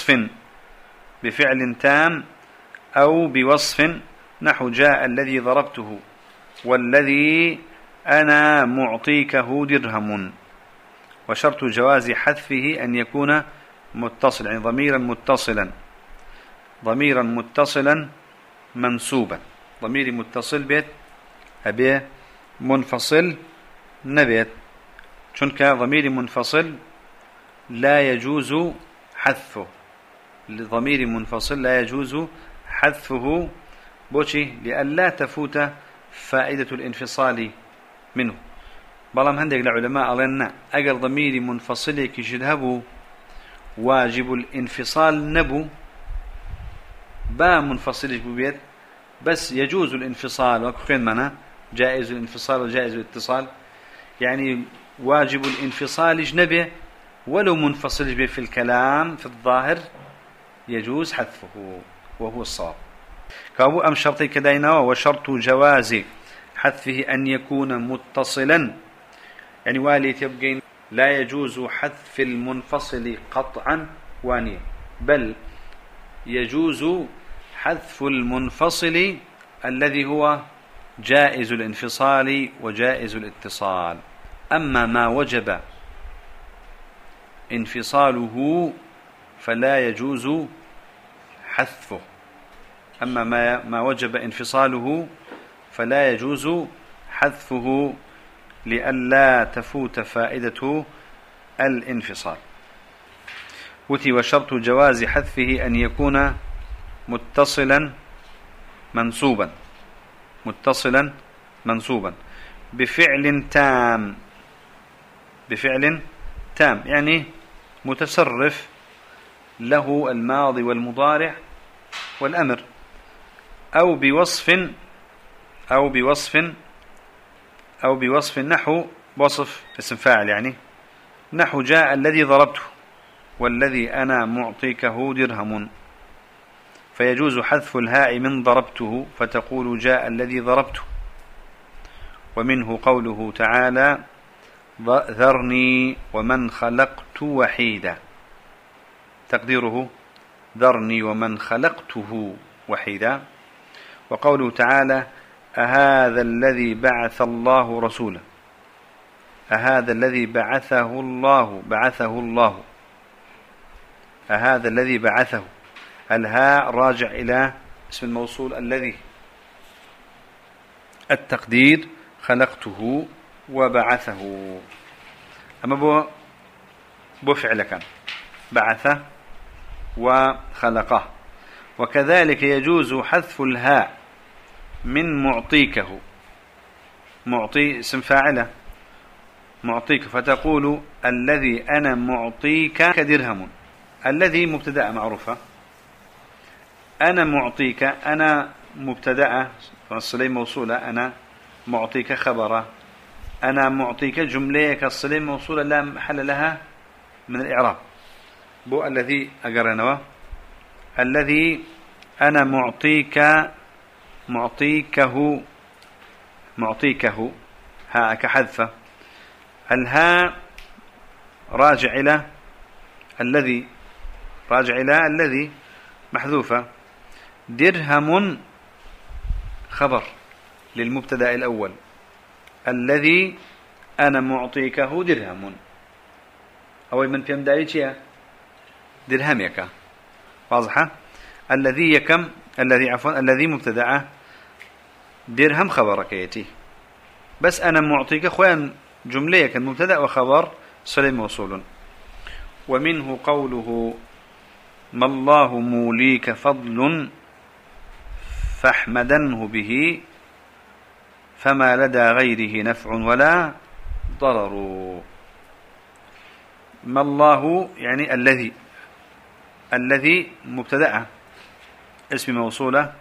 بوصف نحو جاء الذي ضربته والذي أنا معطيكه درهم. وشرط جواز حذفه أن يكون متصل يعني ضميرا متصلا منسوبا. ضميري متصل بيت أبي منفصل نبيت، چونك ضميري منفصل لا يجوز حذفه. لضمير منفصل لا يجوز حذفه بوشي لئلا تفوت فائدة الانفصال منه. بلام هندق العلماء قالنا أجل ضمير منفصل كيشذهبوا واجب الانفصال نبو با منفصل ببيت، بس يجوز الانفصال وكفين منا جائز الانفصال وجائز الاتصال، يعني واجب الانفصال جنبه ولو منفصل به في الكلام في الظاهر يجوز حذفه وهو الصواب. كابو أم شرطي كدينا وشرط جواز حذفه أن يكون متصلا، يعني والي تبقين لا يجوز حذف المنفصل قطعا وانيا، بل يجوز حذف المنفصل الذي هو جائز الانفصال وجائز الاتصال. أما ما وجب انفصاله فلا يجوز حذفه، أما ما وجب انفصاله فلا يجوز حذفه لئلا تفوت فائدة الانفصال. وشرط جواز حذفه أن يكون متصلا منصوبا بفعل تام يعني متصرف له الماضي والمضارع والأمر، أو بوصف نحو وصف اسم فاعل، يعني نحو جاء الذي ضربته والذي أنا معطيكه درهم، فيجوز حذف الهاء من ضربته فتقول جاء الذي ضربته. ومنه قوله تعالى ذرني ومن خلقت وحيدا، تقديره ذرني ومن خلقته وحيدا. وقوله تعالى أهذا الذي بعث الله رسولا، أهذا الذي بعثه الله، أهذا الذي بعثه، الهاء راجع إلى اسم الموصول الذي، التقدير خلقته وبعثه. أما بو فعل كان بعث وخلقه. وكذلك يجوز حذف الهاء من معطيكه، معطي اسم فاعله معطيك، فتقول الذي أنا معطيك درهم. الذي مبتدأ معروفة، أنا معطيك أنا مبتدأ الصلة موصولة، أنا معطيك خبره، أنا معطيك جملة كالصلة موصولة لا محل لها من الإعراب. بو الذي أقرنوا الذي أنا معطيكه ها كحذفة، الهاء راجع إلى الذي محذوفة. درهم خبر للمبتدأ الأول، الذي أنا معطيكه درهم، أو من فهم داريتيا درهم يكا واضحة. الذي مبتدأ درهم خبرك يتي، بس أنا معطيك خوان جملة كان مبتدأ وخبر صلة موصول. ومنه قوله ما الله موليك فضل فاحمدنه به فما لدى غيره نفع ولا ضرر. ما الله يعني الذي مبتدأ اسم موصولة،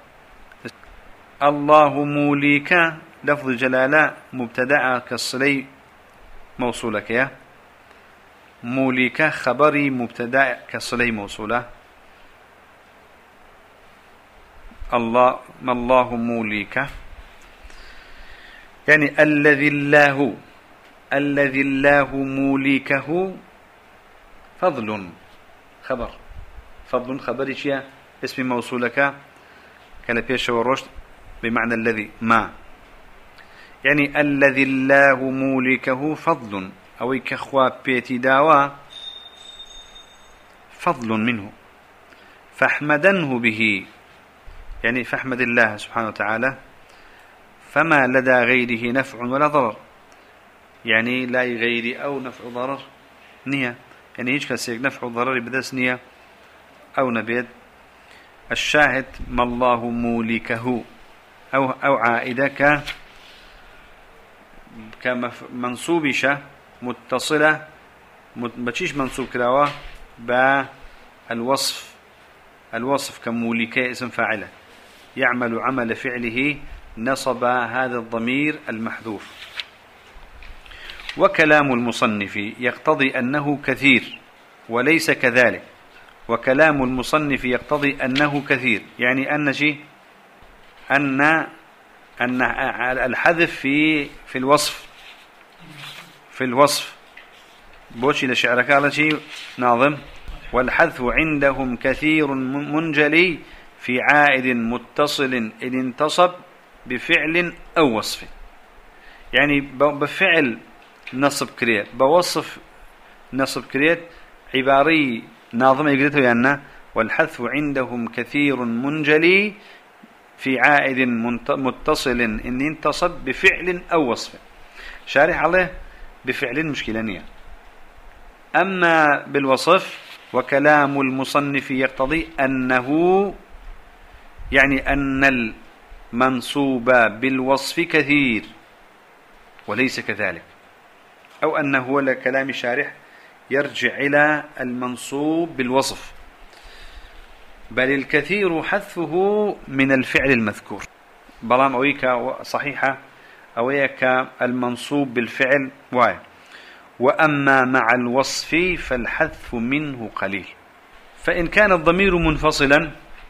الله موليك لفظ جلالة مبتدأ كالصلي موصولة كيا، موليك خبري مبتدأ كالصلي موصولة. الله ما الله موليك يعني الذي الله موليكه فضل خبر شيء اسم موصولك كلا بيش والرشد بمعنى الذي ما، يعني الذي الله موليكه فضل أو كخوا بيتي داوا فضل منه فاحمدنه به، يعني فاحمد الله سبحانه وتعالى، فما لدى غيره نفع ولا ضرر، يعني لا غيري أو نفع ضرر نية، يعني هيك كسيك نفع ضرر بدس نية أو نبيد. الشاهد ما الله مولكه أو عائدك كمنصوبشة متصلة بتشيش منصوب كلاوة بالوصف، الوصف كمولكة اسم فاعله يعمل عمل فعله نصب هذا الضمير المحذوف. وكلام المصنف يقتضي أنه كثير وليس كذلك، وكلام المصنف يقتضي أنه كثير، يعني أن شيء أن الحذف في الوصف بوشي لشعرك على شيء ناظم. والحذف عندهم كثير منجلي في عائد متصل إن انتصب بفعل أو وصف، يعني بفعل نصب كريت بوصف نصب كريت عباري ناظم يقرأته يعني. والحذف عندهم كثير منجلي في عائد متصل إن انتصب بفعل أو وصف، شارح عليه بفعل مشكلة. أما بالوصف وكلام المصنف يقتضي أنه، يعني أن المنصوب بالوصف كثير وليس كذلك، أو أنه لكلام الشارح يرجع إلى المنصوب بالوصف، بل الكثير حذفه من الفعل المذكور. بلام أويك صحيحة أويك المنصوب بالفعل واي. وأما مع الوصف فالحذف منه قليل، فإن كان الضمير منفصلا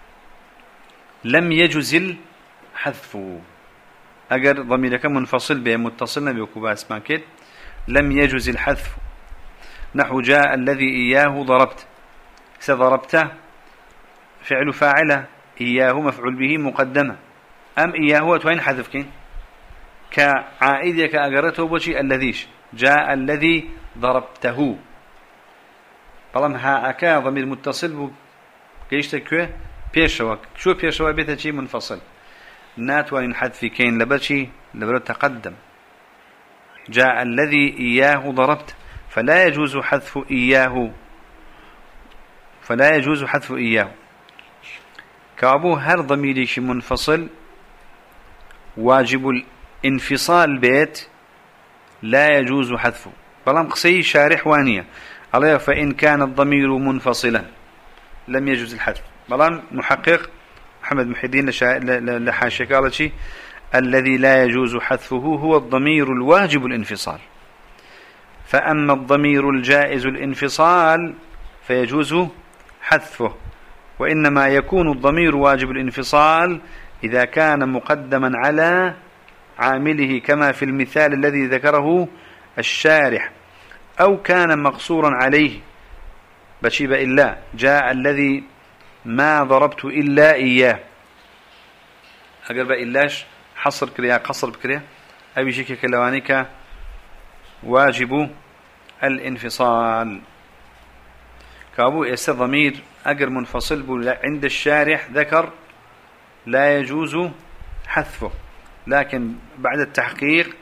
لم يجز الحذف. أجر ضميرك منفصل به متصلنا بكباس ماكد لم يجز الحذف. نحو جاء الذي إياه ضربت، سضربته فعل فاعله، إياه مفعول به مقدمة، أم إياه وين حذف كين كعائدك أجرته بشي الذيش جاء الذي ضربته. طالما هاكا ضمير متصل كيشتكوا بيشوا شو بيشوا بيته شيء منفصل ناتوان حذف كين لبشي لبرو تقدم. جاء الذي إياه ضربت فلا يجوز حذف إياه، فلا يجوز حذف إياه. كابو هر ضميريش منفصل واجب الانفصال بيت لا يجوز حذفه. بلام قصي شارح وانية عليه فإن كان الضمير منفصلا لم يجوز الحذف. بلام محقق محمد محي الدين لحاشيك قال شيء الذي لا يجوز حذفه هو الضمير الواجب الانفصال، فأما الضمير الجائز الانفصال فيجوز حذفه. وإنما يكون الضمير واجب الانفصال إذا كان مقدما على عامله كما في المثال الذي ذكره الشارح، أو كان مقصورا عليه بشيب إلا جاء الذي ما ضربت إلا إياه. أقرب إلاش حصر كريا قصر بكريا أبي شيك كلوانيك واجب الانفصال. كابو يستر ضمير أقر منفصل عند الشارح ذكر لا يجوز حذفه، لكن بعد التحقيق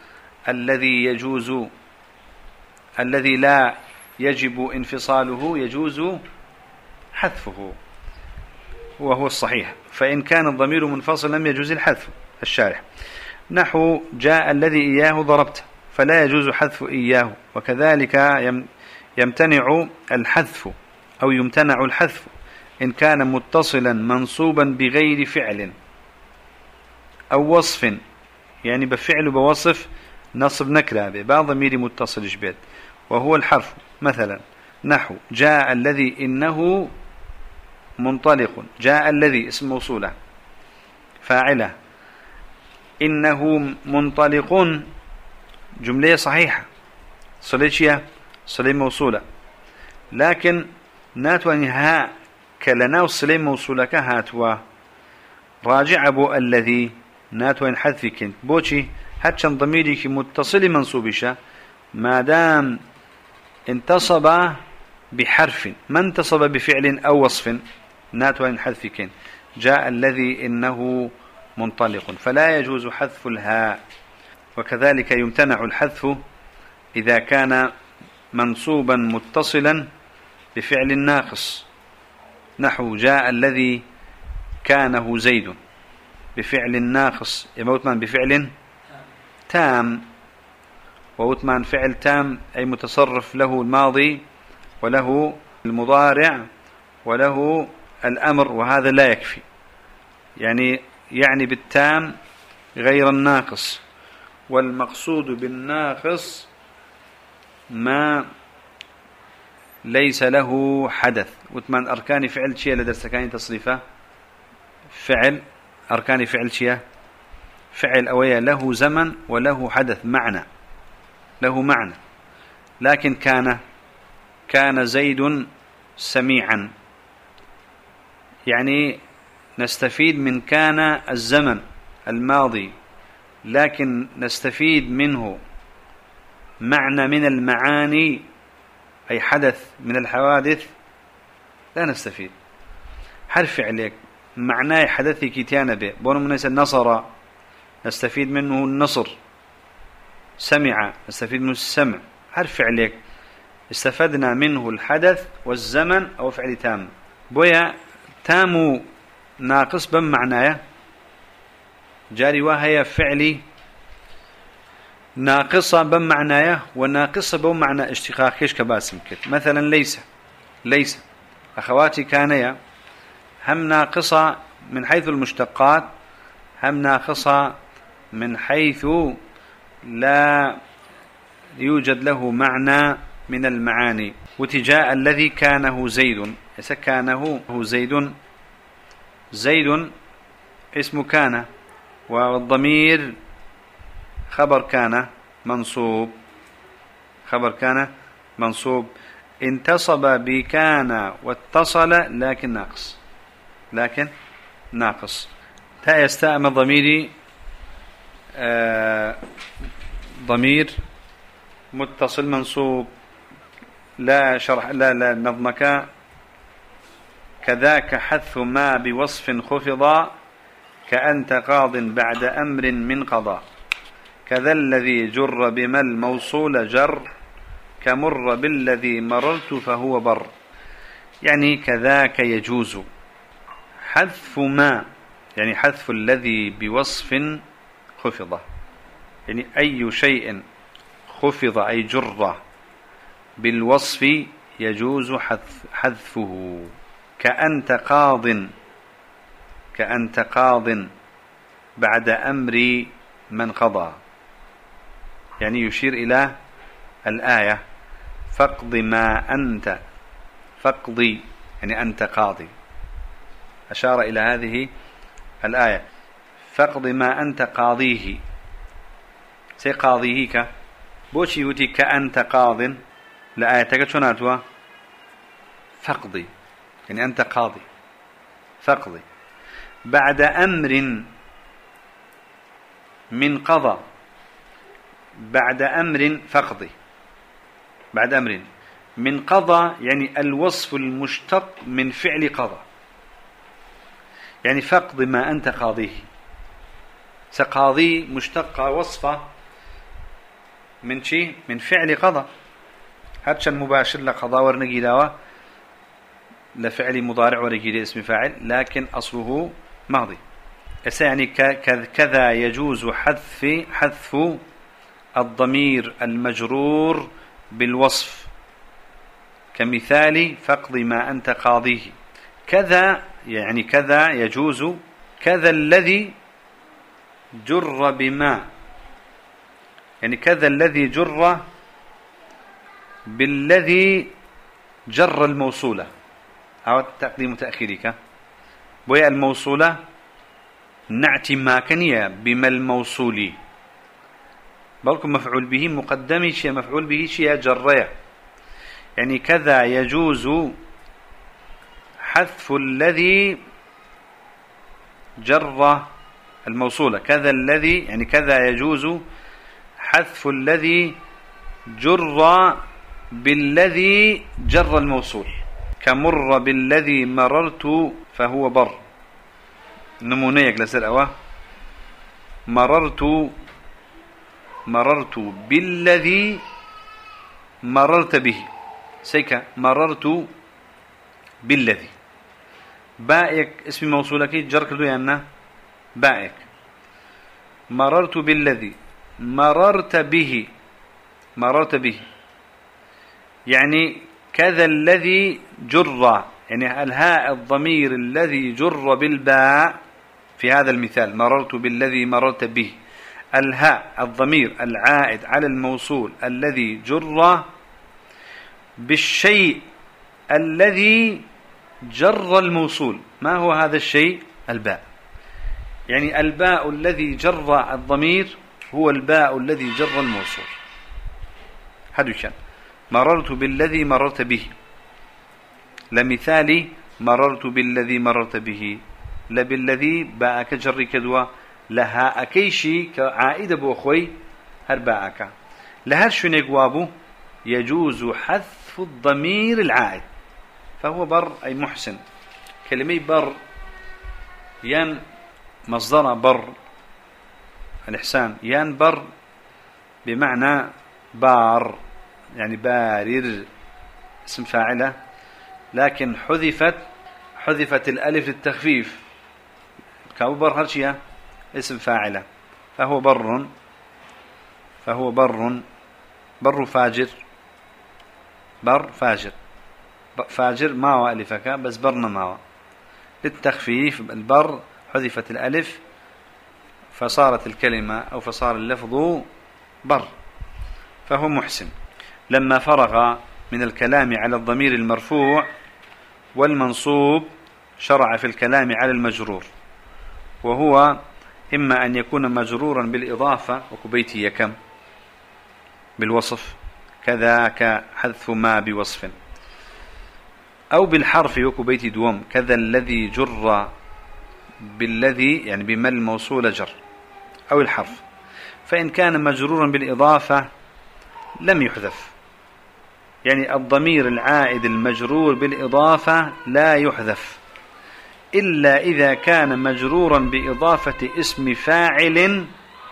الذي لا يجب انفصاله يجوز حذفه وهو الصحيح. فإن كان الضمير منفصل لم يجوز الحذف الشارح. نحو جاء الذي إياه ضربت فلا يجوز حذف إياه، وكذلك يمتنع الحذف أو يمتنع الحذف إن كان متصلا منصوبا بغير فعل أو وصف، يعني بفعل بوصف نصب نكرة بعض ضمير متصل جبت وهو الحرف. مثلا نحو جاء الذي إنه منطلق، جاء الذي اسم موصولة فاعلة، إنه منطلق جملة صحيحة صليشية صلي موصولة، لكن ناتواني ها كلنا وصلي موصولة كهاتوا راجع أبو الذي ناتوين حذفي كنت بوشي هاتشان ضميري متصل منصوبشة ما دام انتصب بحرف ما انتصب بفعل أو وصف ناتوان حذف كين. جاء الذي إنه منطلق، فلا يجوز حذف الهاء. وكذلك يمتنع الحذف إذا كان منصوبا متصلا بفعل ناقص، نحو جاء الذي كانه زيد، بفعل ناقص يموتمان بفعل تام، ووتمان فعل تام أي متصرف له الماضي وله المضارع وله الأمر، وهذا لا يكفي. يعني بالتام غير الناقص، والمقصود بالناقص ما ليس له حدث. وثمان أركان فعل شيء لدرس كان تصريفه فعل أركان فعل شيء فعل أويا له زمن وله حدث معنى، له معنى. لكن كان زيد سميعا، يعني نستفيد من كان الزمن الماضي، لكن نستفيد منه معنى من المعاني أي حدث من الحوادث لا نستفيد. حرف عليك معناه حدثي كتيانا به، بونو من النصر نستفيد منه النصر، سمع نستفيد منه السمع. حرف عليك استفدنا منه الحدث والزمن أو فعل تام. بويا تام ناقص بمعناه جاري وهي فعلي ناقصة بمعناه، وناقصة بمعنى اشتقاقيش كباسم كت. مثلا ليس أخواتي كانيا هم ناقصة من حيث المشتقات، هم ناقصة من حيث لا يوجد له معنى من المعاني. وتجاء الذي كانه زيد، كانه زيد اسم كان، والضمير خبر كان منصوب انتصب بكان واتصل لكن ناقص. تا يستأم ضميري ضمير متصل منصوب لا شرح لا نظمك. كذاك حذف ما بوصف خفضا كأنت قاض بعد أمر من قضاء. كذا الذي جر بما الموصول جر كمر بالذي مررت فهو بر. يعني كذاك يجوز حذف ما، يعني حذف الذي بوصف خفض، يعني أي شيء خفض أي جر بالوصف يجوز حذفه. كأنت قاض بعد أمر من قضى، يعني يشير إلى الآية فاقض ما أنت، فاقضي يعني أنت قاضي، أشار إلى هذه الآية فاقض ما أنت قاضيه. سيقاضيه بوشي يوتي كأنت قاض لآية تكتشناتها فاقضي يعني أنت قاضي فاقضي. بعد أمر من قضى، بعد أمر فاقضي، بعد أمر من قضى يعني الوصف المشتق من فعل قضى، يعني فاقض ما أنت قاضيه. سقاضي مشتقة وصفة من شيء من فعل قضى، هرشا مباشر لقضاء ورنقي داوة لفعل مضارع ورقي اسم فاعل، لكن أصله ماضي. يعني كذا يجوز حذف الضمير المجرور بالوصف، كمثال فاقض ما أنت قاضيه. كذا يعني كذا يجوز. كذا الذي جر بما، يعني كذا الذي جر بالذي جر الموصولة أو تقديم تأخيرك بويا الموصولة نعتي ما كنيا بما الموصولي، بلكم مفعول به مقدمي شيء مفعول به شيء جرية. يعني كذا يجوز حذف الذي جر الموصولة. كذا الذي يعني كذا يجوز حذف الذي جر بالذي جر الموصول، كمر بالذي مررت فهو بر. نمونيك لسر أواه مررت بالذي مررت به، سيكا مررت بالذي بائك اسم موصولك جر كردو يعني بائك. مررت بالذي مررت به يعني كذا الذي جر، يعني الهاء الضمير الذي جر بالباء في هذا المثال مررت بالذي مررت به، الهاء الضمير العائد على الموصول الذي جر بالشيء الذي جر الموصول. ما هو هذا الشيء؟ الباء، يعني الباء الذي جر الضمير هو الباء الذي جر الموصول. هذا كان مررت بالذي مررت به، لمثالي مررت بالذي مررت به، لبالذي باء كجر كدوا لها أكيشي كعائد بوخوي هرباءك لهر شنو جوابه يجوز حذف الضمير العائد، فهو بر أي محسن. كلمة بر ين مصدر بر الإحسان، ين بر بمعنى بار يعني بارر اسم فاعله، لكن حذفت الألف للتخفيف، كابر هرشيا اسم فاعله، فهو بر فاجر، فاجر ما ألفك بس برنا ما للتخفيف. البر حذفت الألف فصارت الكلمة أو فصار اللفظ بر، فهو محسن. لما فرغ من الكلام على الضمير المرفوع والمنصوب شرع في الكلام على المجرور، وهو إما أن يكون مجرورا بالإضافة وكبيتي يكم بالوصف كذاك حذف ما بوصف، أو بالحرف وكبيتي دوم كذا الذي جر بالذي يعني بما الموصول جر، أو الحرف. فإن كان مجرورا بالإضافة لم يحذف، يعني الضمير العائد المجرور بالإضافة لا يحذف إلا إذا كان مجرورا بإضافة اسم فاعل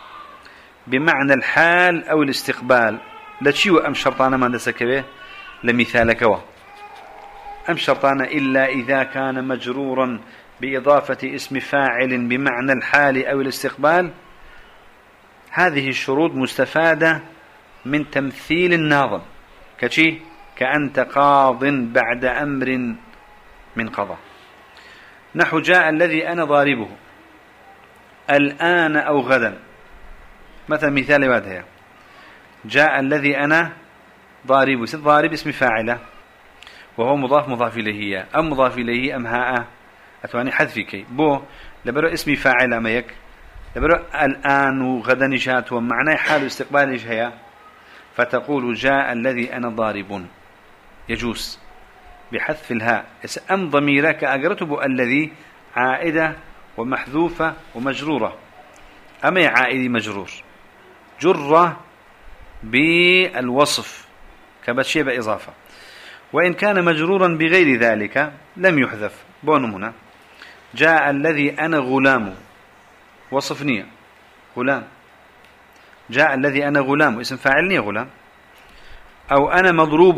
بمعنى الحال أو الاستقبال. لشيو أم شرطانا ما دسكبه لمثالك أم شرطانا إلا إذا كان مجرورا بإضافة اسم فاعل بمعنى الحال أو الاستقبال. هذه الشروط مستفادة من تمثيل الناظم، كأنت قاض بعد أمر من قضاء. نحو جاء الذي أنا ضاربه الآن أو غدا، مثلا مثال وادها جاء الذي أنا ضاربه، ضارب اسم فاعله وهو مضاف إليه، أم مضاف إليه أم هاء أتواني حذفك بو لبرو اسم فاعل أميك لبرو الآن وغدا جاءت ومعنى حال استقبال هي، فتقول جاء الذي أنا ضارب، يجوز بحذف الهاء. أم ضميرك أقرته الذي عائدة ومحذوفة ومجرورة، أما عائد مجرور جرة بالوصف كبشي بإضافة، وإن كان مجرورا بغير ذلك لم يحذف. بونمنا جاء الذي أنا غلام، وصفني غلام، جاء الذي أنا غلام اسم فاعلني غلام، أو أنا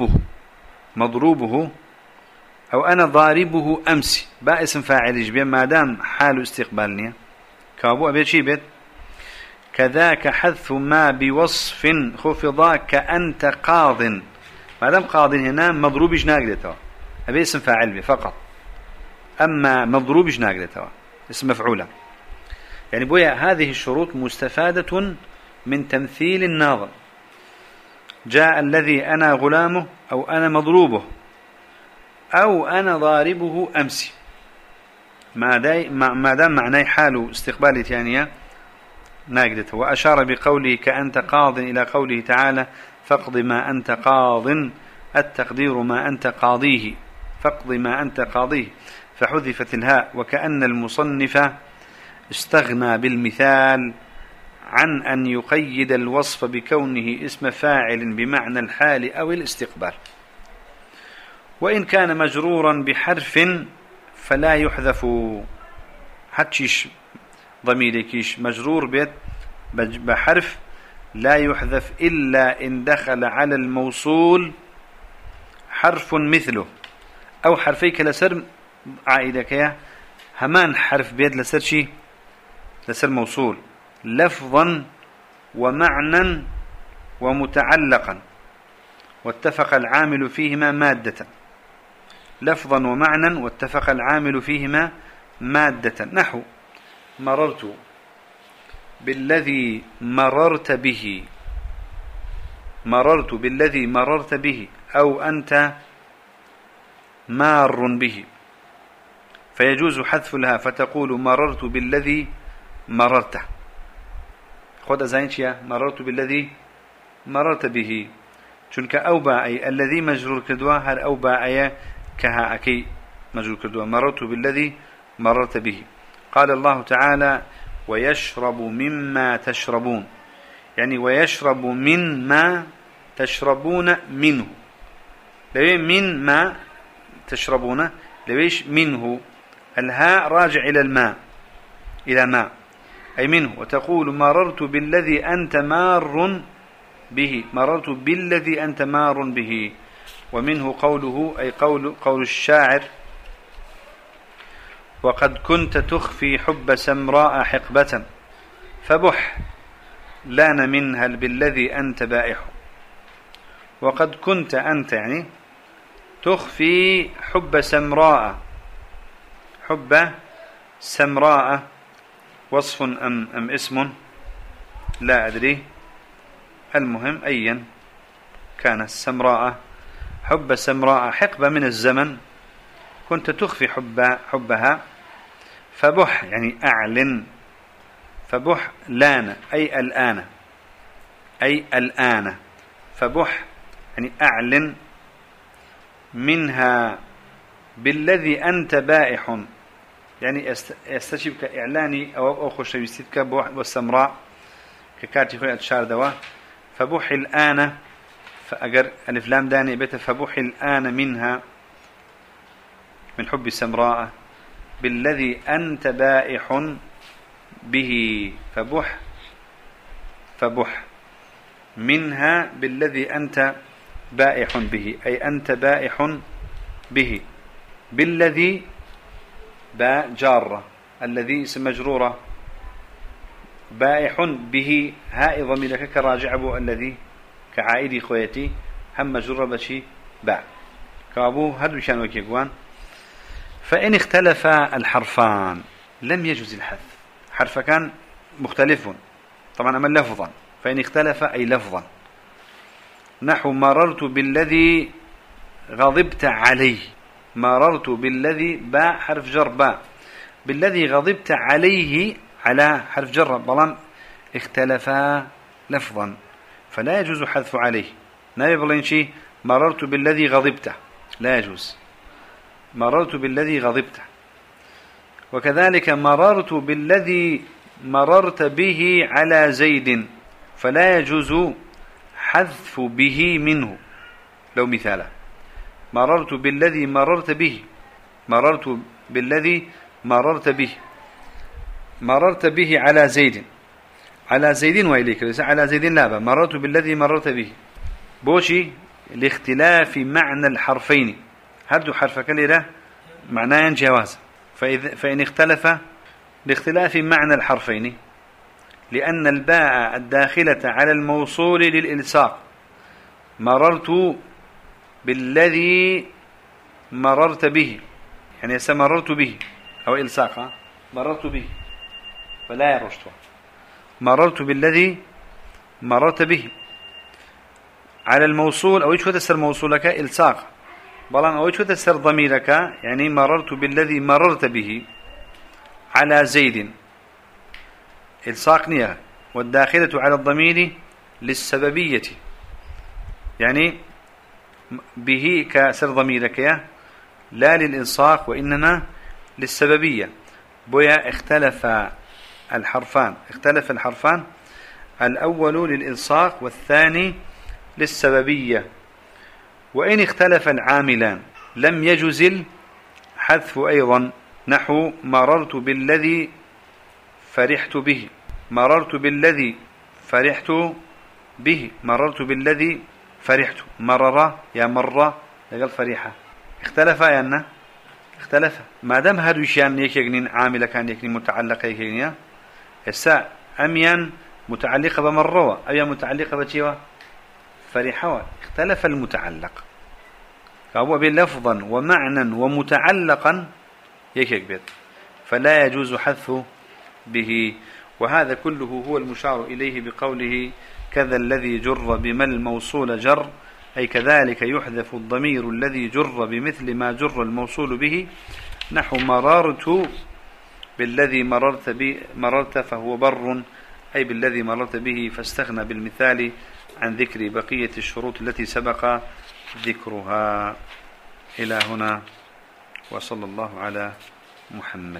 مضروبه أو أنا ضاربه أمسي با اسم فاعل جبين ما دام حال استقبالني كابو أبي شي بيت. كذاك حذف ما بوصف خفضا كأنت قاض، ما دام قاض هنا مضروب جناقدته أبي اسم فاعل بي فقط، أما مضروب جناقدته اسم مفعولة. يعني بويا هذه الشروط مستفادة من تمثيل الناظم. جاء الذي أنا غلامه أو أنا مضروبه أو أنا ضاربه أمسي، ما دام معناه حال استقبال ثانية ناقدته. وأشار بقوله كأنت قاض إلى قوله تعالى فاقض ما أنت قاض، التقدير ما أنت قاضيه، فاقض ما أنت قاضيه، فحذفت الهاء. وكأن المصنف استغنى بالمثال عن أن يقيد الوصف بكونه اسم فاعل بمعنى الحال أو الاستقبال. وإن كان مجرورا بحرف فلا يحذف، حتشيش ضميركيش مجرور بيت بحرف لا يحذف إلا إن دخل على الموصول حرف مثله أو حرفيك لسر عائدك يا همان حرف بيد لسر شي لسر موصول لفظا ومعنى ومتعلقا واتفق العامل فيهما مادة، لفظا ومعنى واتفق العامل فيهما مادة. نحو مررت بالذي مررت به، مررت بالذي مررت به، أو أنت مار به، فيجوز حذف لها فتقول مررت بالذي مررت. خذ زينشيا مررت بالذي مررت به، چونك أو باء الذي مجرور كردوا هر أو باء كها أكي مجرور كردوا مررت بالذي مررت به. قال الله تعالى ويشرب مما تشربون، يعني ويشرب من ما تشربون منه، لو من ما تشربون لويش منه الهاء راجع إلى الماء، إلى ماء أي منه. وتقول مررت بالذي أنت مار به، مررت بالذي أنت مار به. ومنه قوله أي قول الشاعر وقد كنت تخفي حب سمراء حقبة فبح لان منها بالذي أنت بائح. وقد كنت أنت يعني تخفي حب سمراء، حب سمراء وصف أم اسم لا أدري، المهم أيا كان السمراء حب سمراء حقبة من الزمن كنت تخفي حبها. فبح يعني أعلن، فبح لان أي الآن، أي الآن، فبح يعني أعلن منها بالذي أنت بائح، يعني يستجيب كإعلاني أو خشويستك بوح والسمراء ككاتي خوي أتشار دوا. فبح الآن فأجر ألف لام داني بيت فبح الآن منها من حب سمراء بالذي أنت بائح به. فبح منها بالذي أنت بائح به أي أنت بائح به. بالذي باء جارة، الذي اسم مجرورة، بائح به هاء ضميرك كراجع أبو الذي كعائدي خويتي هم مجرورة بشي باء كابو هدو شان وكيكوان. فإن اختلف الحرفان لم يجوز الحذف، حرف كان مختلف طبعا أما لفظا، فإن اختلف أي لفظا. نحو مررت بالذي غضبت عليه، مررت بالذي باء حرف جر باء، بالذي غضبت عليه على حرف جر بلان اختلفا لفظا فلا يجوز حذف عليه. نبي بلين شي مررت بالذي غضبت لا يجوز، مررت بالذي غضبت. وكذلك مررت بالذي مررت به على زيد فلا يجوز حذف به منه. لو مثالا مررت بالذي مررت به، مررت بالذي مررت به، مررت به على زيد، على زيد وإليك ليس على زيد لا، مررت بالذي مررت به بوشي لاختلاف معنى الحرفين، هردو حرف كليرة معناه جواز. فإن اختلف لاختلاف معنى الحرفين لأن الباء الداخلة على الموصول للإلصاق، مررت بالذي مررت به يعني سمررت به أو إلصاق مررت به فلا يرشت، مررت بالذي مررت به على الموصول أو إيش تسر موصولك إلصاق بلان أو إيش تسر ضميرك يعني مررت بالذي مررت به على زيد إلصاق نية، والداخلة على الضمير للسببية يعني به كسر ضميرك لا للإلصاق وإنما للسببية. بويا اختلف الحرفان الأول للإلصاق والثاني للسببية. وإن اختلف العاملان لم يجز الحذف أيضا، نحو مررت بالذي فرحت به، مررت بالذي فرحت به، مررت بالذي فرحت، مرر يا مرة يقال فريحة، اختلف يا أنه اختلف. ما دام هادو شيئا يكيغنين عامل كان يكني متعلق يكيغنيا الساء أميان متعلقة بمرة أو متعلقة بشيوة فرحة، اختلف المتعلق، فهو بلفظا ومعنى ومتعلقا يكبر، فلا يجوز حذف به. وهذا كله هو المشار إليه بقوله كذا الذي جر بما الموصول جر، أي كذلك يحذف الضمير الذي جر بمثل ما جر الموصول به، نحو مررت بالذي مررت فهو بر، أي بالذي مررت به، فاستغنى بالمثال عن ذكر بقية الشروط التي سبق ذكرها. إلى هنا، وصلى الله على محمد.